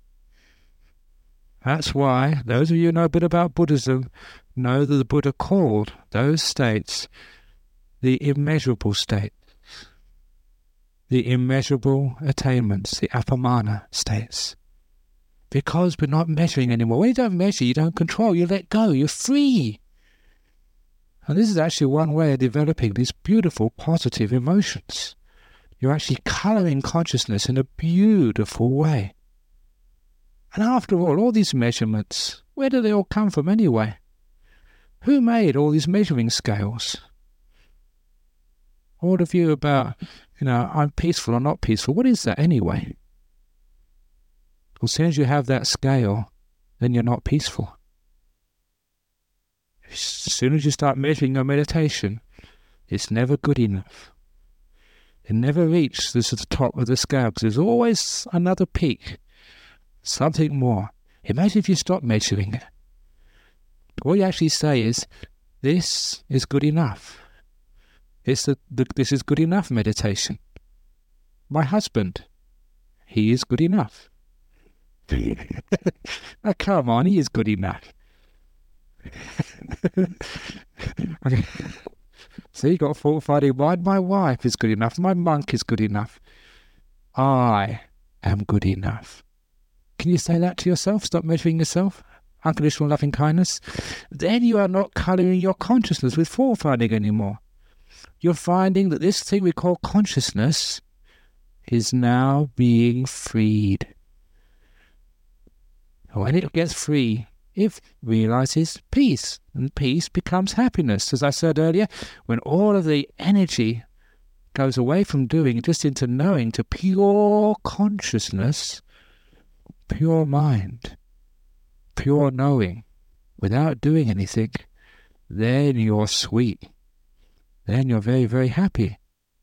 That's why those of you who know a bit about Buddhism know that the Buddha called those states the immeasurable state, the immeasurable attainments, the appamana states. Because we're not measuring anymore. When you don't measure, you don't control, you let go, you're free. And this is actually one way of developing these beautiful positive emotions. You're actually colouring consciousness in a beautiful way. And after all, all these measurements, where do they all come from anyway? Who made all these measuring scales? All the view about, you know, I'm peaceful or not peaceful, what is that anyway? As soon as you have that scale, then you're not peaceful. As soon as you start measuring your meditation, it's never good enough. It never reaches the top of the scale, because there's always another peak. Something more. Imagine if you stop measuring it. What you actually say is, this is good enough. It's the, the, this is good enough meditation. My husband, he is good enough. Oh, come on, he is good enough. Okay. So you got fortified in mind. My wife is good enough. My monk is good enough. I am good enough. Can you say that to yourself? Stop measuring yourself. Unconditional loving kindness. Then you are not colouring your consciousness with fault-finding anymore. You're finding that this thing we call consciousness is now being freed. When it gets free, it realizes peace, and peace becomes happiness. As I said earlier, when all of the energy goes away from doing just into knowing to pure consciousness, pure mind, pure knowing, without doing anything, then you're sweet. Then you're very, very happy.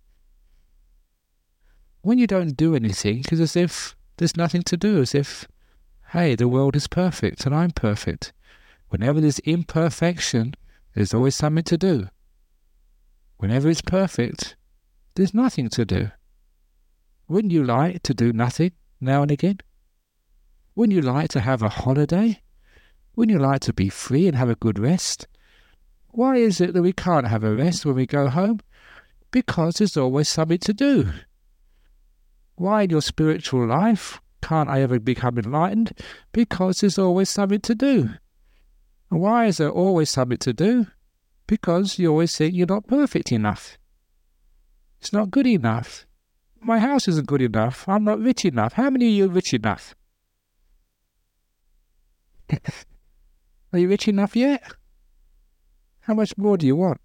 When you don't do anything, it's as if there's nothing to do, as if, hey, the world is perfect and I'm perfect. Whenever there's imperfection, there's always something to do. Whenever it's perfect, there's nothing to do. Wouldn't you like to do nothing now and again? Wouldn't you like to have a holiday? Wouldn't you like to be free and have a good rest? Why is it that we can't have a rest when we go home? Because there's always something to do. Why in your spiritual life can't I ever become enlightened? Because there's always something to do. And why is there always something to do? Because you always think you're not perfect enough. It's not good enough. My house isn't good enough. I'm not rich enough. How many of you are rich enough? Are you rich enough yet? How much more do you want?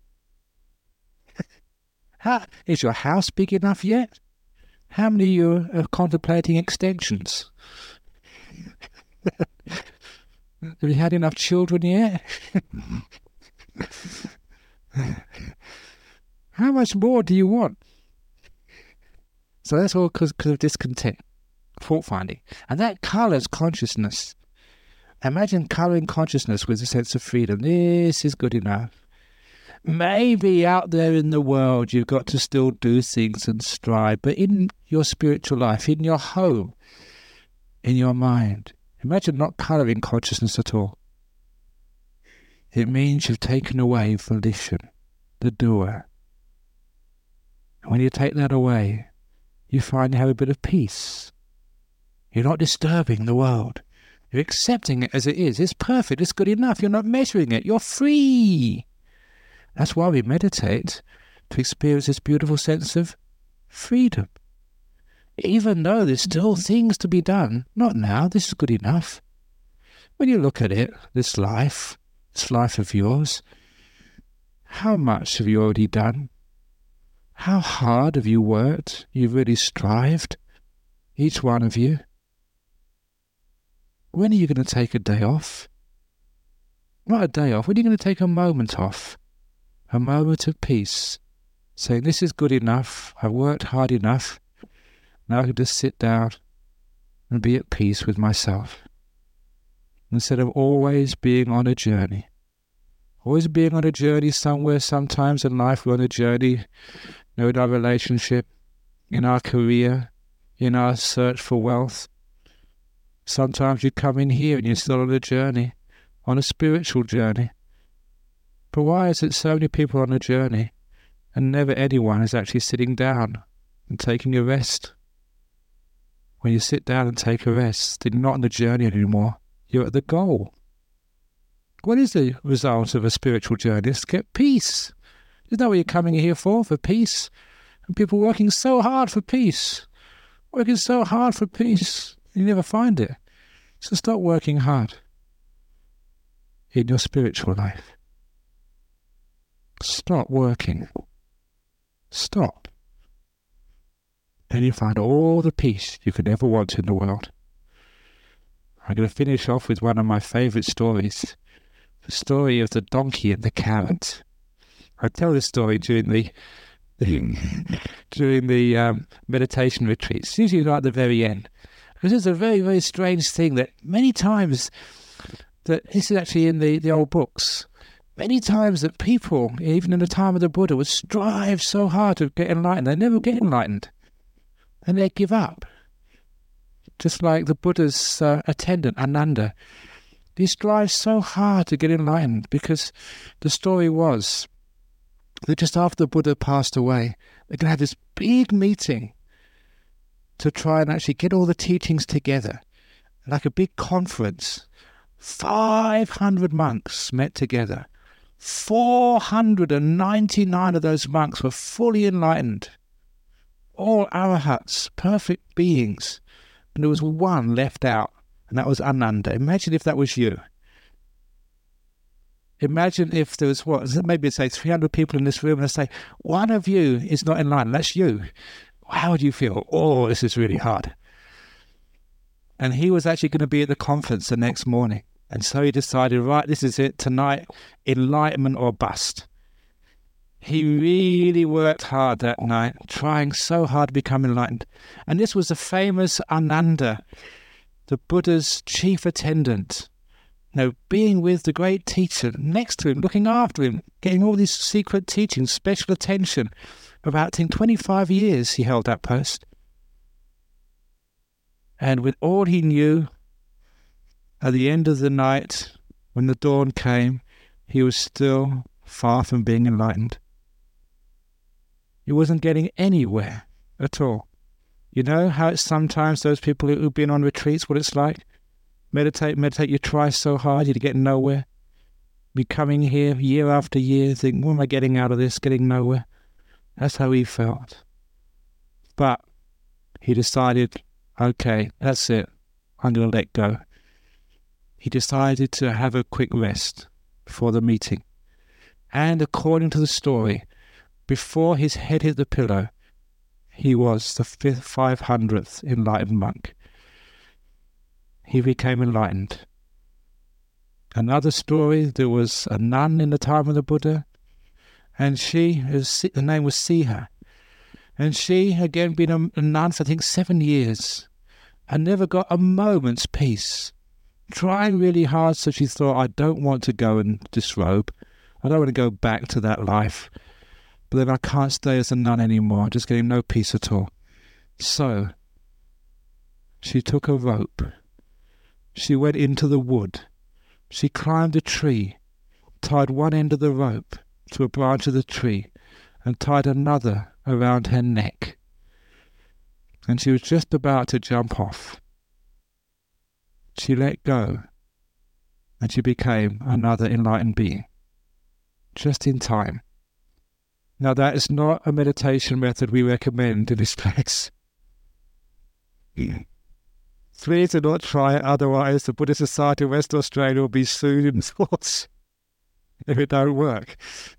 How, is your house big enough yet? How many of you are contemplating extensions? Have you had enough children yet? How much more do you want? So that's all because of discontent, fault finding. And that colours consciousness. Imagine colouring consciousness with a sense of freedom. This is good enough. Maybe out there in the world you've got to still do things and strive, but in your spiritual life, in your home, in your mind, imagine not colouring consciousness at all. It means you've taken away volition, the doer. And when you take that away, you find you have a bit of peace. You're not disturbing the world. You're accepting it as it is. It's perfect. It's good enough. You're not measuring it. You're free. That's why we meditate, to experience this beautiful sense of freedom. Even though there's still things to be done. Not now. This is good enough. When you look at it, this life, this life of yours, how much have you already done? How hard have you worked? You've really strived, each one of you. When are you going to take a day off? Not a day off. When are you going to take a moment off? A moment of peace. Saying, this is good enough. I've worked hard enough. Now I can just sit down and be at peace with myself. Instead of always being on a journey. Always being on a journey somewhere. Sometimes in life we're on a journey. You know, in our relationship, in our career, in our search for wealth. Sometimes you come in here and you're still on a journey, on a spiritual journey. But why is it so many people on a journey and never anyone is actually sitting down and taking a rest? When you sit down and take a rest, you're not on the journey anymore. You're at the goal. What is the result of a spiritual journey? It's to get peace. Isn't that what you're coming here for? For peace? And people working so hard for peace. Working so hard for peace. You never find it. So stop working hard in your spiritual life. Stop working. Stop. And you find all the peace you could ever want in the world. I'm going to finish off with one of my favourite stories. The story of the donkey and the carrot. I tell this story during the, the during the um, meditation retreats, usually right at the very end. Because it's a very, very strange thing that many times, that this is actually in the, the old books, many times that people, even in the time of the Buddha, would strive so hard to get enlightened. They never get enlightened. And they give up. Just like the Buddha's uh, attendant, Ananda. He strives so hard to get enlightened because the story was that just after the Buddha passed away, they're going to have this big meeting to try and actually get all the teachings together. Like a big conference. five hundred monks met together. four hundred ninety-nine of those monks were fully enlightened. All arahats, perfect beings. And there was one left out, and that was Ananda. Imagine if that was you. Imagine if there was, what, maybe say three hundred people in this room, and I say, one of you is not enlightened, that's you. How would you feel? Oh, this is really hard. And he was actually going to be at the conference the next morning. And so he decided, right, this is it, tonight, enlightenment or bust. He really worked hard that night, trying so hard to become enlightened. And this was the famous Ananda, the Buddha's chief attendant. You know, being with the great teacher, next to him, looking after him, getting all these secret teachings, special attention. About, I think, twenty-five years he held that post. And with all he knew, at the end of the night, when the dawn came, he was still far from being enlightened. He wasn't getting anywhere at all. You know how it's sometimes those people who've been on retreats, what it's like? Meditate, meditate, you try so hard, you get nowhere. Be coming here year after year, think, what am I getting out of this? Getting nowhere. That's how he felt. But he decided, okay, that's it. I'm going to let go. He decided to have a quick rest before the meeting. And according to the story, before his head hit the pillow, he was the fifth, five hundredth enlightened monk. He became enlightened. Another story, there was a nun in the time of the Buddha, and she, her name was Siha, and she, again, been a, a nun for, I think, seven years, and never got a moment's peace. Trying really hard, so she thought, I don't want to go and disrobe. I don't want to go back to that life. But then I can't stay as a nun anymore. I'm just getting no peace at all. So, she took a rope. She went into the wood. She climbed a tree, tied one end of the rope to a branch of the tree, and tied another around her neck. And she was just about to jump off. She let go, and she became another enlightened being. Just in time. Now that is not a meditation method we recommend in this place. Please do not try it, otherwise the Buddhist Society of Western Australia will be sued in courts if it don't work.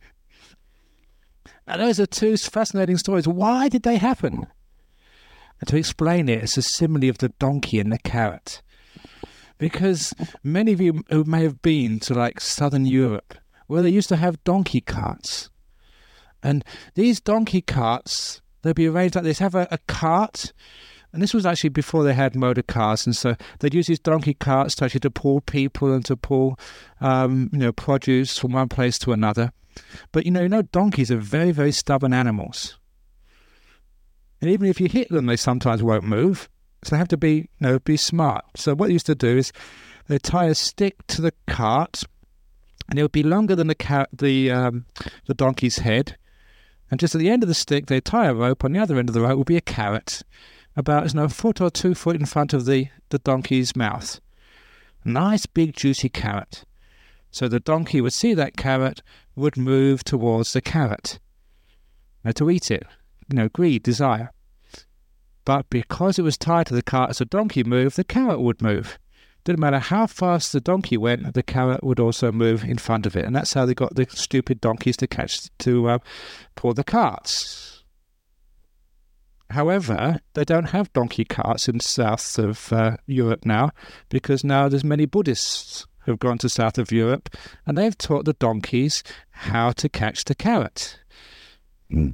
Now those are two fascinating stories. Why did they happen? And to explain it, it's a simile of the donkey and the carrot. Because many of you who may have been to like southern Europe, where they used to have donkey carts. And these donkey carts, they'd be arranged like this. Have a, a cart, and this was actually before they had motor cars, and so they'd use these donkey carts to actually to pull people and to pull, um, you know, produce from one place to another. But you know, you know, donkeys are very, very stubborn animals, and even if you hit them, they sometimes won't move. So they have to be, you know, be smart. So what they used to do is they tie a stick to the cart, and it would be longer than the car- the um, the donkey's head. And just at the end of the stick, they tie a rope. On the other end of the rope will be a carrot, about you know, a foot or two foot in front of the, the donkey's mouth. Nice, big, juicy carrot. So the donkey would see that carrot, would move towards the carrot. Now, to eat it. You know, greed, desire. But because it was tied to the cart as the donkey moved, the carrot would move. Didn't matter how fast the donkey went, the carrot would also move in front of it. And that's how they got the stupid donkeys to catch, to uh, pull the carts. However, they don't have donkey carts in south of uh, Europe now, because now there's many Buddhists who have gone to south of Europe, and they've taught the donkeys how to catch the carrot. Mm.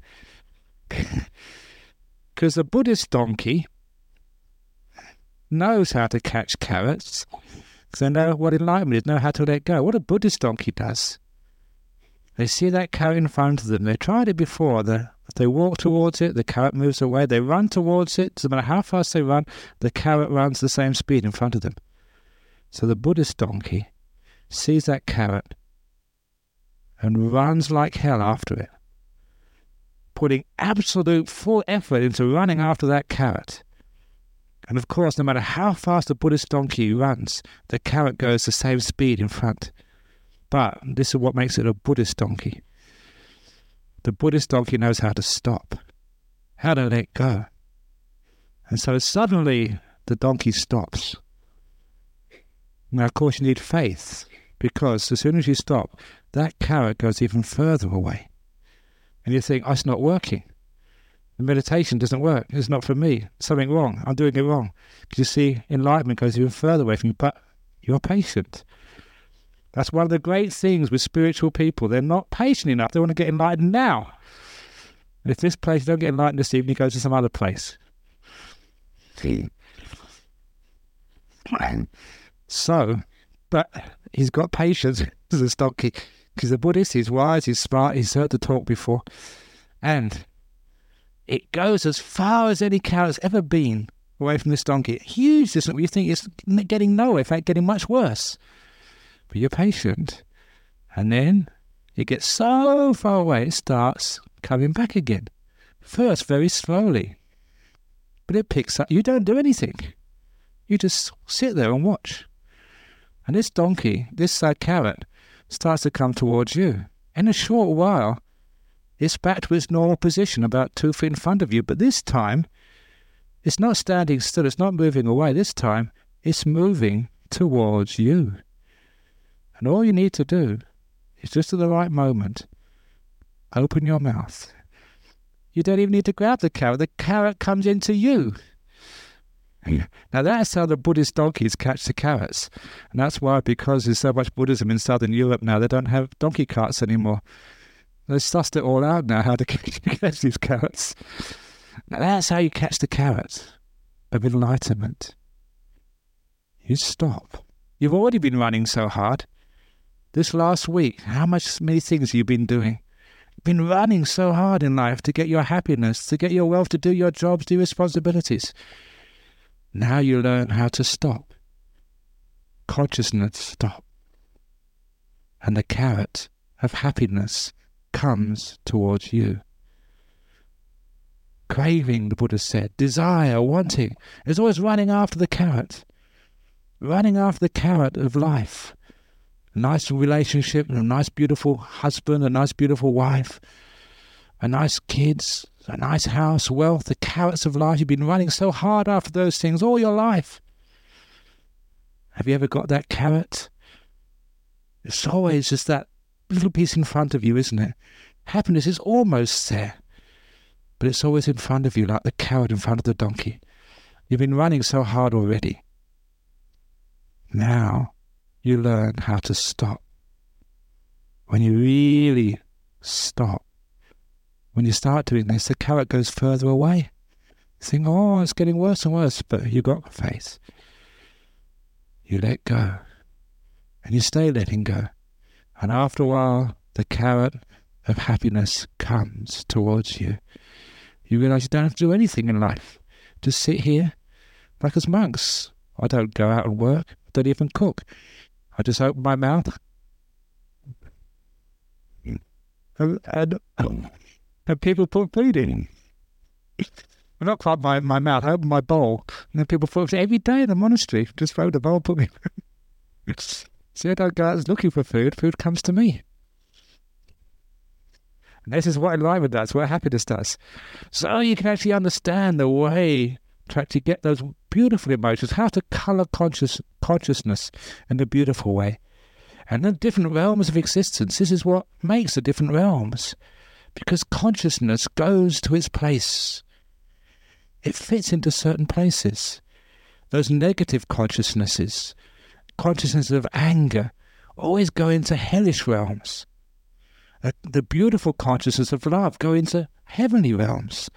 Because the Buddhist donkey knows how to catch carrots, because they know what enlightenment is, know how to let go. What a Buddhist donkey does. They see that carrot in front of them. They tried it before. The, they walk towards it, the carrot moves away. They run towards it. No matter how fast they run, the carrot runs the same speed in front of them. So the Buddhist donkey sees that carrot and runs like hell after it, putting absolute full effort into running after that carrot. And of course, no matter how fast the Buddhist donkey runs, the carrot goes the same speed in front. But this is what makes it a Buddhist donkey. The Buddhist donkey knows how to stop, how to let go. And so suddenly the donkey stops. Now, of course, you need faith, because as soon as you stop, that carrot goes even further away. And you think, oh, it's not working. The meditation doesn't work. It's not for me. Something wrong. I'm doing it wrong. Because you see, enlightenment goes even further away from you, but you're patient. That's one of the great things with spiritual people. They're not patient enough. They want to get enlightened now. And if this place, you don't get enlightened this evening, go to some other place. So, but he's got patience as a donkey. Because the Buddhist, he's wise, he's smart, he's heard the talk before. And it goes as far as any carrot's ever been away from this donkey. Huge distance. You think it's getting nowhere, in fact, getting much worse. But you're patient. And then It gets so far away, it starts coming back again. First, very slowly. But it picks up. You don't do anything. You just sit there and watch. And this donkey, this uh, carrot, starts to come towards you. In a short while, it's back to its normal position, about two feet in front of you. But this time, it's not standing still. It's not moving away. This time, it's moving towards you. And all you need to do is just at the right moment, open your mouth. You don't even need to grab the carrot. The carrot comes into you. Now that's how the Buddhist donkeys catch the carrots. And that's why, because there's so much Buddhism in Southern Europe now, they don't have donkey carts anymore. They've sussed it all out now, how to catch these carrots. Now that's how you catch the carrot of enlightenment. You stop. You've already been running so hard. This last week, how much many things you've been doing? You've been running so hard in life to get your happiness, to get your wealth, to do your jobs, do your responsibilities. Now you learn how to stop. Consciousness stop. And the carrot of happiness comes towards you. Craving, the Buddha said, desire, wanting, is always running after the carrot. Running after the carrot of life. A nice relationship, a nice beautiful husband, a nice beautiful wife, a nice kids, a nice house, wealth, the carrots of life. You've been running so hard after those things all your life. Have you ever got that carrot? It's always just that little piece in front of you, isn't it? Happiness is almost there, but it's always in front of you, like the carrot in front of the donkey. You've been running so hard already. Now you learn how to stop. When you really stop, when you start doing this, the carrot goes further away. You think, oh, it's getting worse and worse, but you got faith. You let go, and you stay letting go. And after a while, the carrot of happiness comes towards you. You realize you don't have to do anything in life. Just sit here, like as monks. I don't go out and work. I don't even cook. I just open my mouth and, and, and people put food in. Well, not quite my, my mouth. I open my bowl, and then people put food every day in the monastery. Just throw the bowl, put me. See, I don't go out looking for food. Food comes to me. And this is what enlightenment does, what happiness does. So you can actually understand the way to actually get those beautiful emotions, how to colour conscious consciousness in a beautiful way. And the different realms of existence, this is what makes the different realms. Because consciousness goes to its place. It fits into certain places. Those negative consciousnesses, consciousness of anger, always go into hellish realms. Uh, the beautiful consciousness of love go into heavenly realms.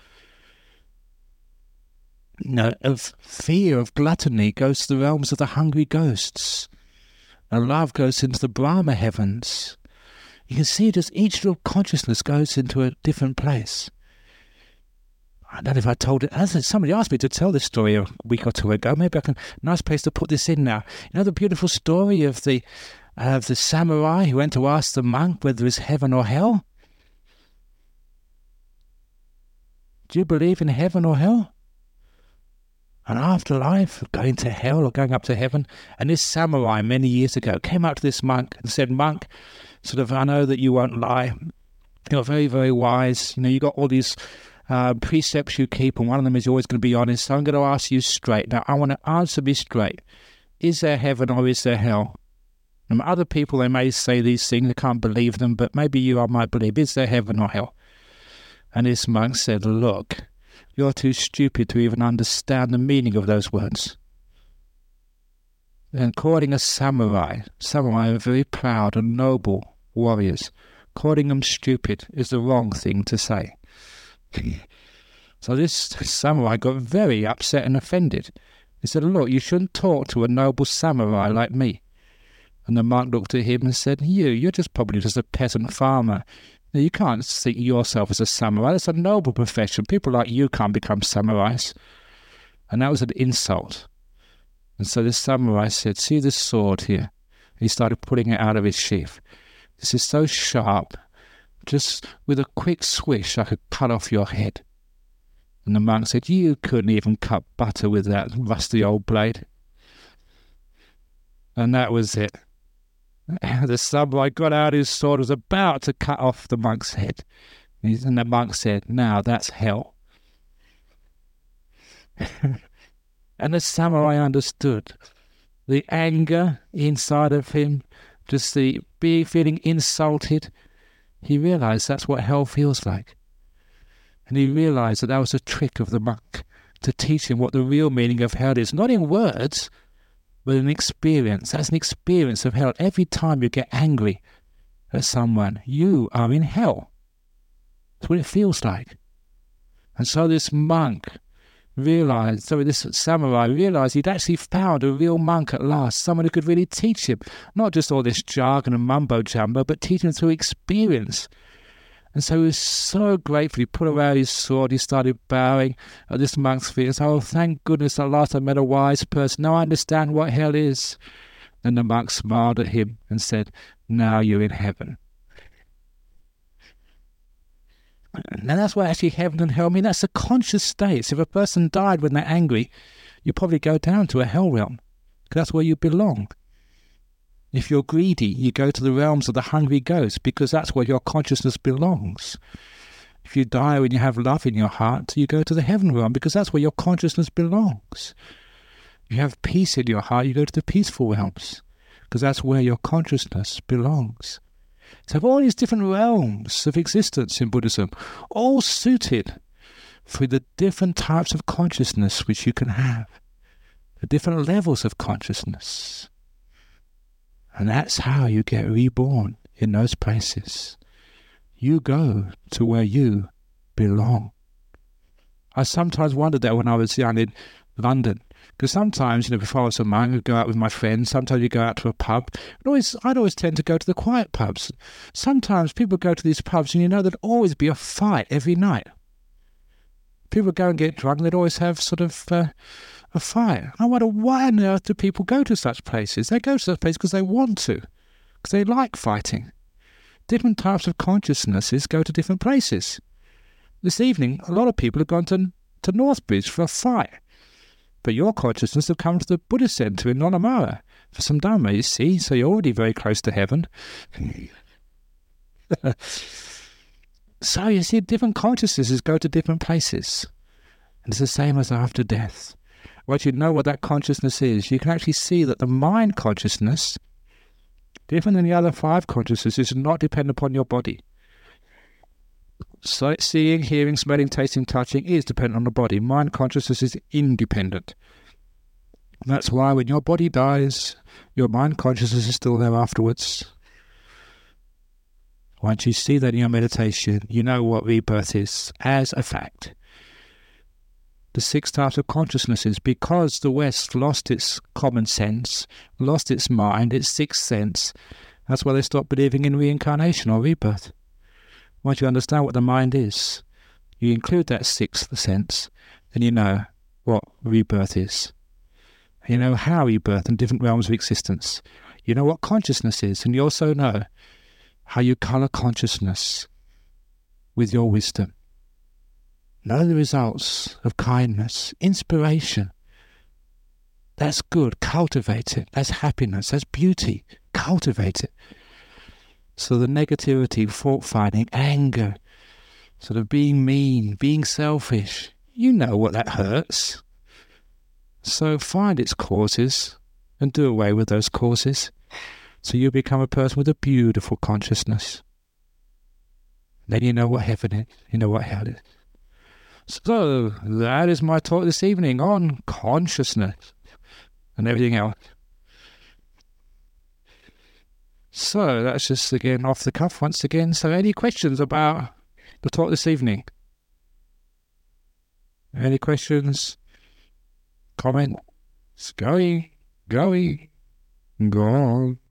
You know, of fear, of gluttony, goes to the realms of the hungry ghosts. And love goes into the Brahma heavens. You can see just each little consciousness goes into a different place. I don't know if I told it. As somebody asked me to tell this story a week or two ago. Maybe I can. Nice place to put this in now. You know the beautiful story of the uh, of the samurai who went to ask the monk whether it's heaven or hell. Do you believe in heaven or hell? An afterlife, going to hell or going up to heaven? And this samurai many years ago came up to this monk and said, "Monk, sort of, I know that you won't lie. You're very, very wise. You know, you got all these uh, precepts you keep, and one of them is you're always going to be honest. So I'm going to ask you straight. Now, I want to answer me straight. Is there heaven or is there hell?" And other people, they may say these things, I can't believe them, but maybe you I might believe. Is there heaven or hell? And this monk said, "Look, you're too stupid to even understand the meaning of those words." And calling a samurai, samurai are very proud and noble warriors, calling them stupid is the wrong thing to say. So this samurai got very upset and offended. He said, "Look, you shouldn't talk to a noble samurai like me." And the monk looked at him and said, you, you're just probably just a peasant farmer. You can't think yourself as a samurai. That's a noble profession. People like you can't become samurais. And that was an insult. And so this samurai said, "See this sword here?" He started pulling it out of his sheath. This is so sharp. Just with a quick swish, I could cut off your head. And the monk said, you couldn't even cut butter with that rusty old blade. And that was it. The samurai got out his sword, was about to cut off the monk's head. And the monk said, now that's hell. And the samurai understood the anger inside of him, just the being feeling insulted. He realized that's what hell feels like. And he realized that that was a trick of the monk to teach him what the real meaning of hell is. Not in words, but an experience. That's an experience of hell. Every time you get angry at someone, you are in hell. That's what it feels like. And so this monk realized, so this samurai realized he'd actually found a real monk at last, someone who could really teach him, not just all this jargon and mumbo-jumbo, but teach him through experience. And so he was so grateful. He put away his sword, he started bowing at this monk's feet and said, oh, thank goodness at last I met a wise person. Now I understand what hell is. And the monk smiled at him and said, now you're in heaven. Now that's what actually heaven and hell, I mean, that's a conscious state. So if a person died when they're angry, you probably go down to a hell realm, because that's where you belong. If you're greedy, you go to the realms of the hungry ghost, because that's where your consciousness belongs. If you die when you have love in your heart, you go to the heaven realm, because that's where your consciousness belongs. If you have peace in your heart, you go to the peaceful realms, because that's where your consciousness belongs. So all these different realms of existence in Buddhism, all suited for the different types of consciousness which you can have, the different levels of consciousness. And that's how you get reborn in those places. You go to where you belong. I sometimes wondered that when I was young in London. Because sometimes, you know, before I was a monk, I'd go out with my friends. Sometimes you go out to a pub. And always, I'd always tend to go to the quiet pubs. Sometimes people go to these pubs and you know there'd always be a fight every night. People go and get drunk and they'd always have sort of uh, a fight. And I wonder, why on earth do people go to such places? They go to such places because they want to, because they like fighting. Different types of consciousnesses go to different places. This evening, a lot of people have gone to, to Northbridge for a fight. But your consciousness have come to the Buddhist Center in Nonamara for some Dhamma, you see, so you're already very close to heaven. So you see, different consciousnesses go to different places. And it's the same as after death. Once you know what that consciousness is, you can actually see that the mind consciousness, different than the other five consciousnesses, is not dependent upon your body. Sight, seeing, hearing, smelling, tasting, touching is dependent on the body. Mind consciousness is independent. That's why when your body dies, your mind consciousness is still there afterwards. Once you see that in your meditation, you know what rebirth is as a fact. The six types of consciousnesses, because the West lost its common sense, lost its mind, its sixth sense, that's why they stopped believing in reincarnation or rebirth. Once you understand what the mind is, you include that sixth sense, then you know what rebirth is. You know how rebirth in different realms of existence. You know what consciousness is, and you also know how you colour consciousness with your wisdom. Know the results of kindness, inspiration. That's good. Cultivate it. That's happiness. That's beauty. Cultivate it. So the negativity, fault-finding, anger, sort of being mean, being selfish, you know what that hurts. So find its causes and do away with those causes. So you become a person with a beautiful consciousness. Then you know what heaven is. You know what hell is. So that is my talk this evening on consciousness and everything else. So that's just again off the cuff once again. So any questions about the talk this evening? Any questions? Comments? Going, going, gone.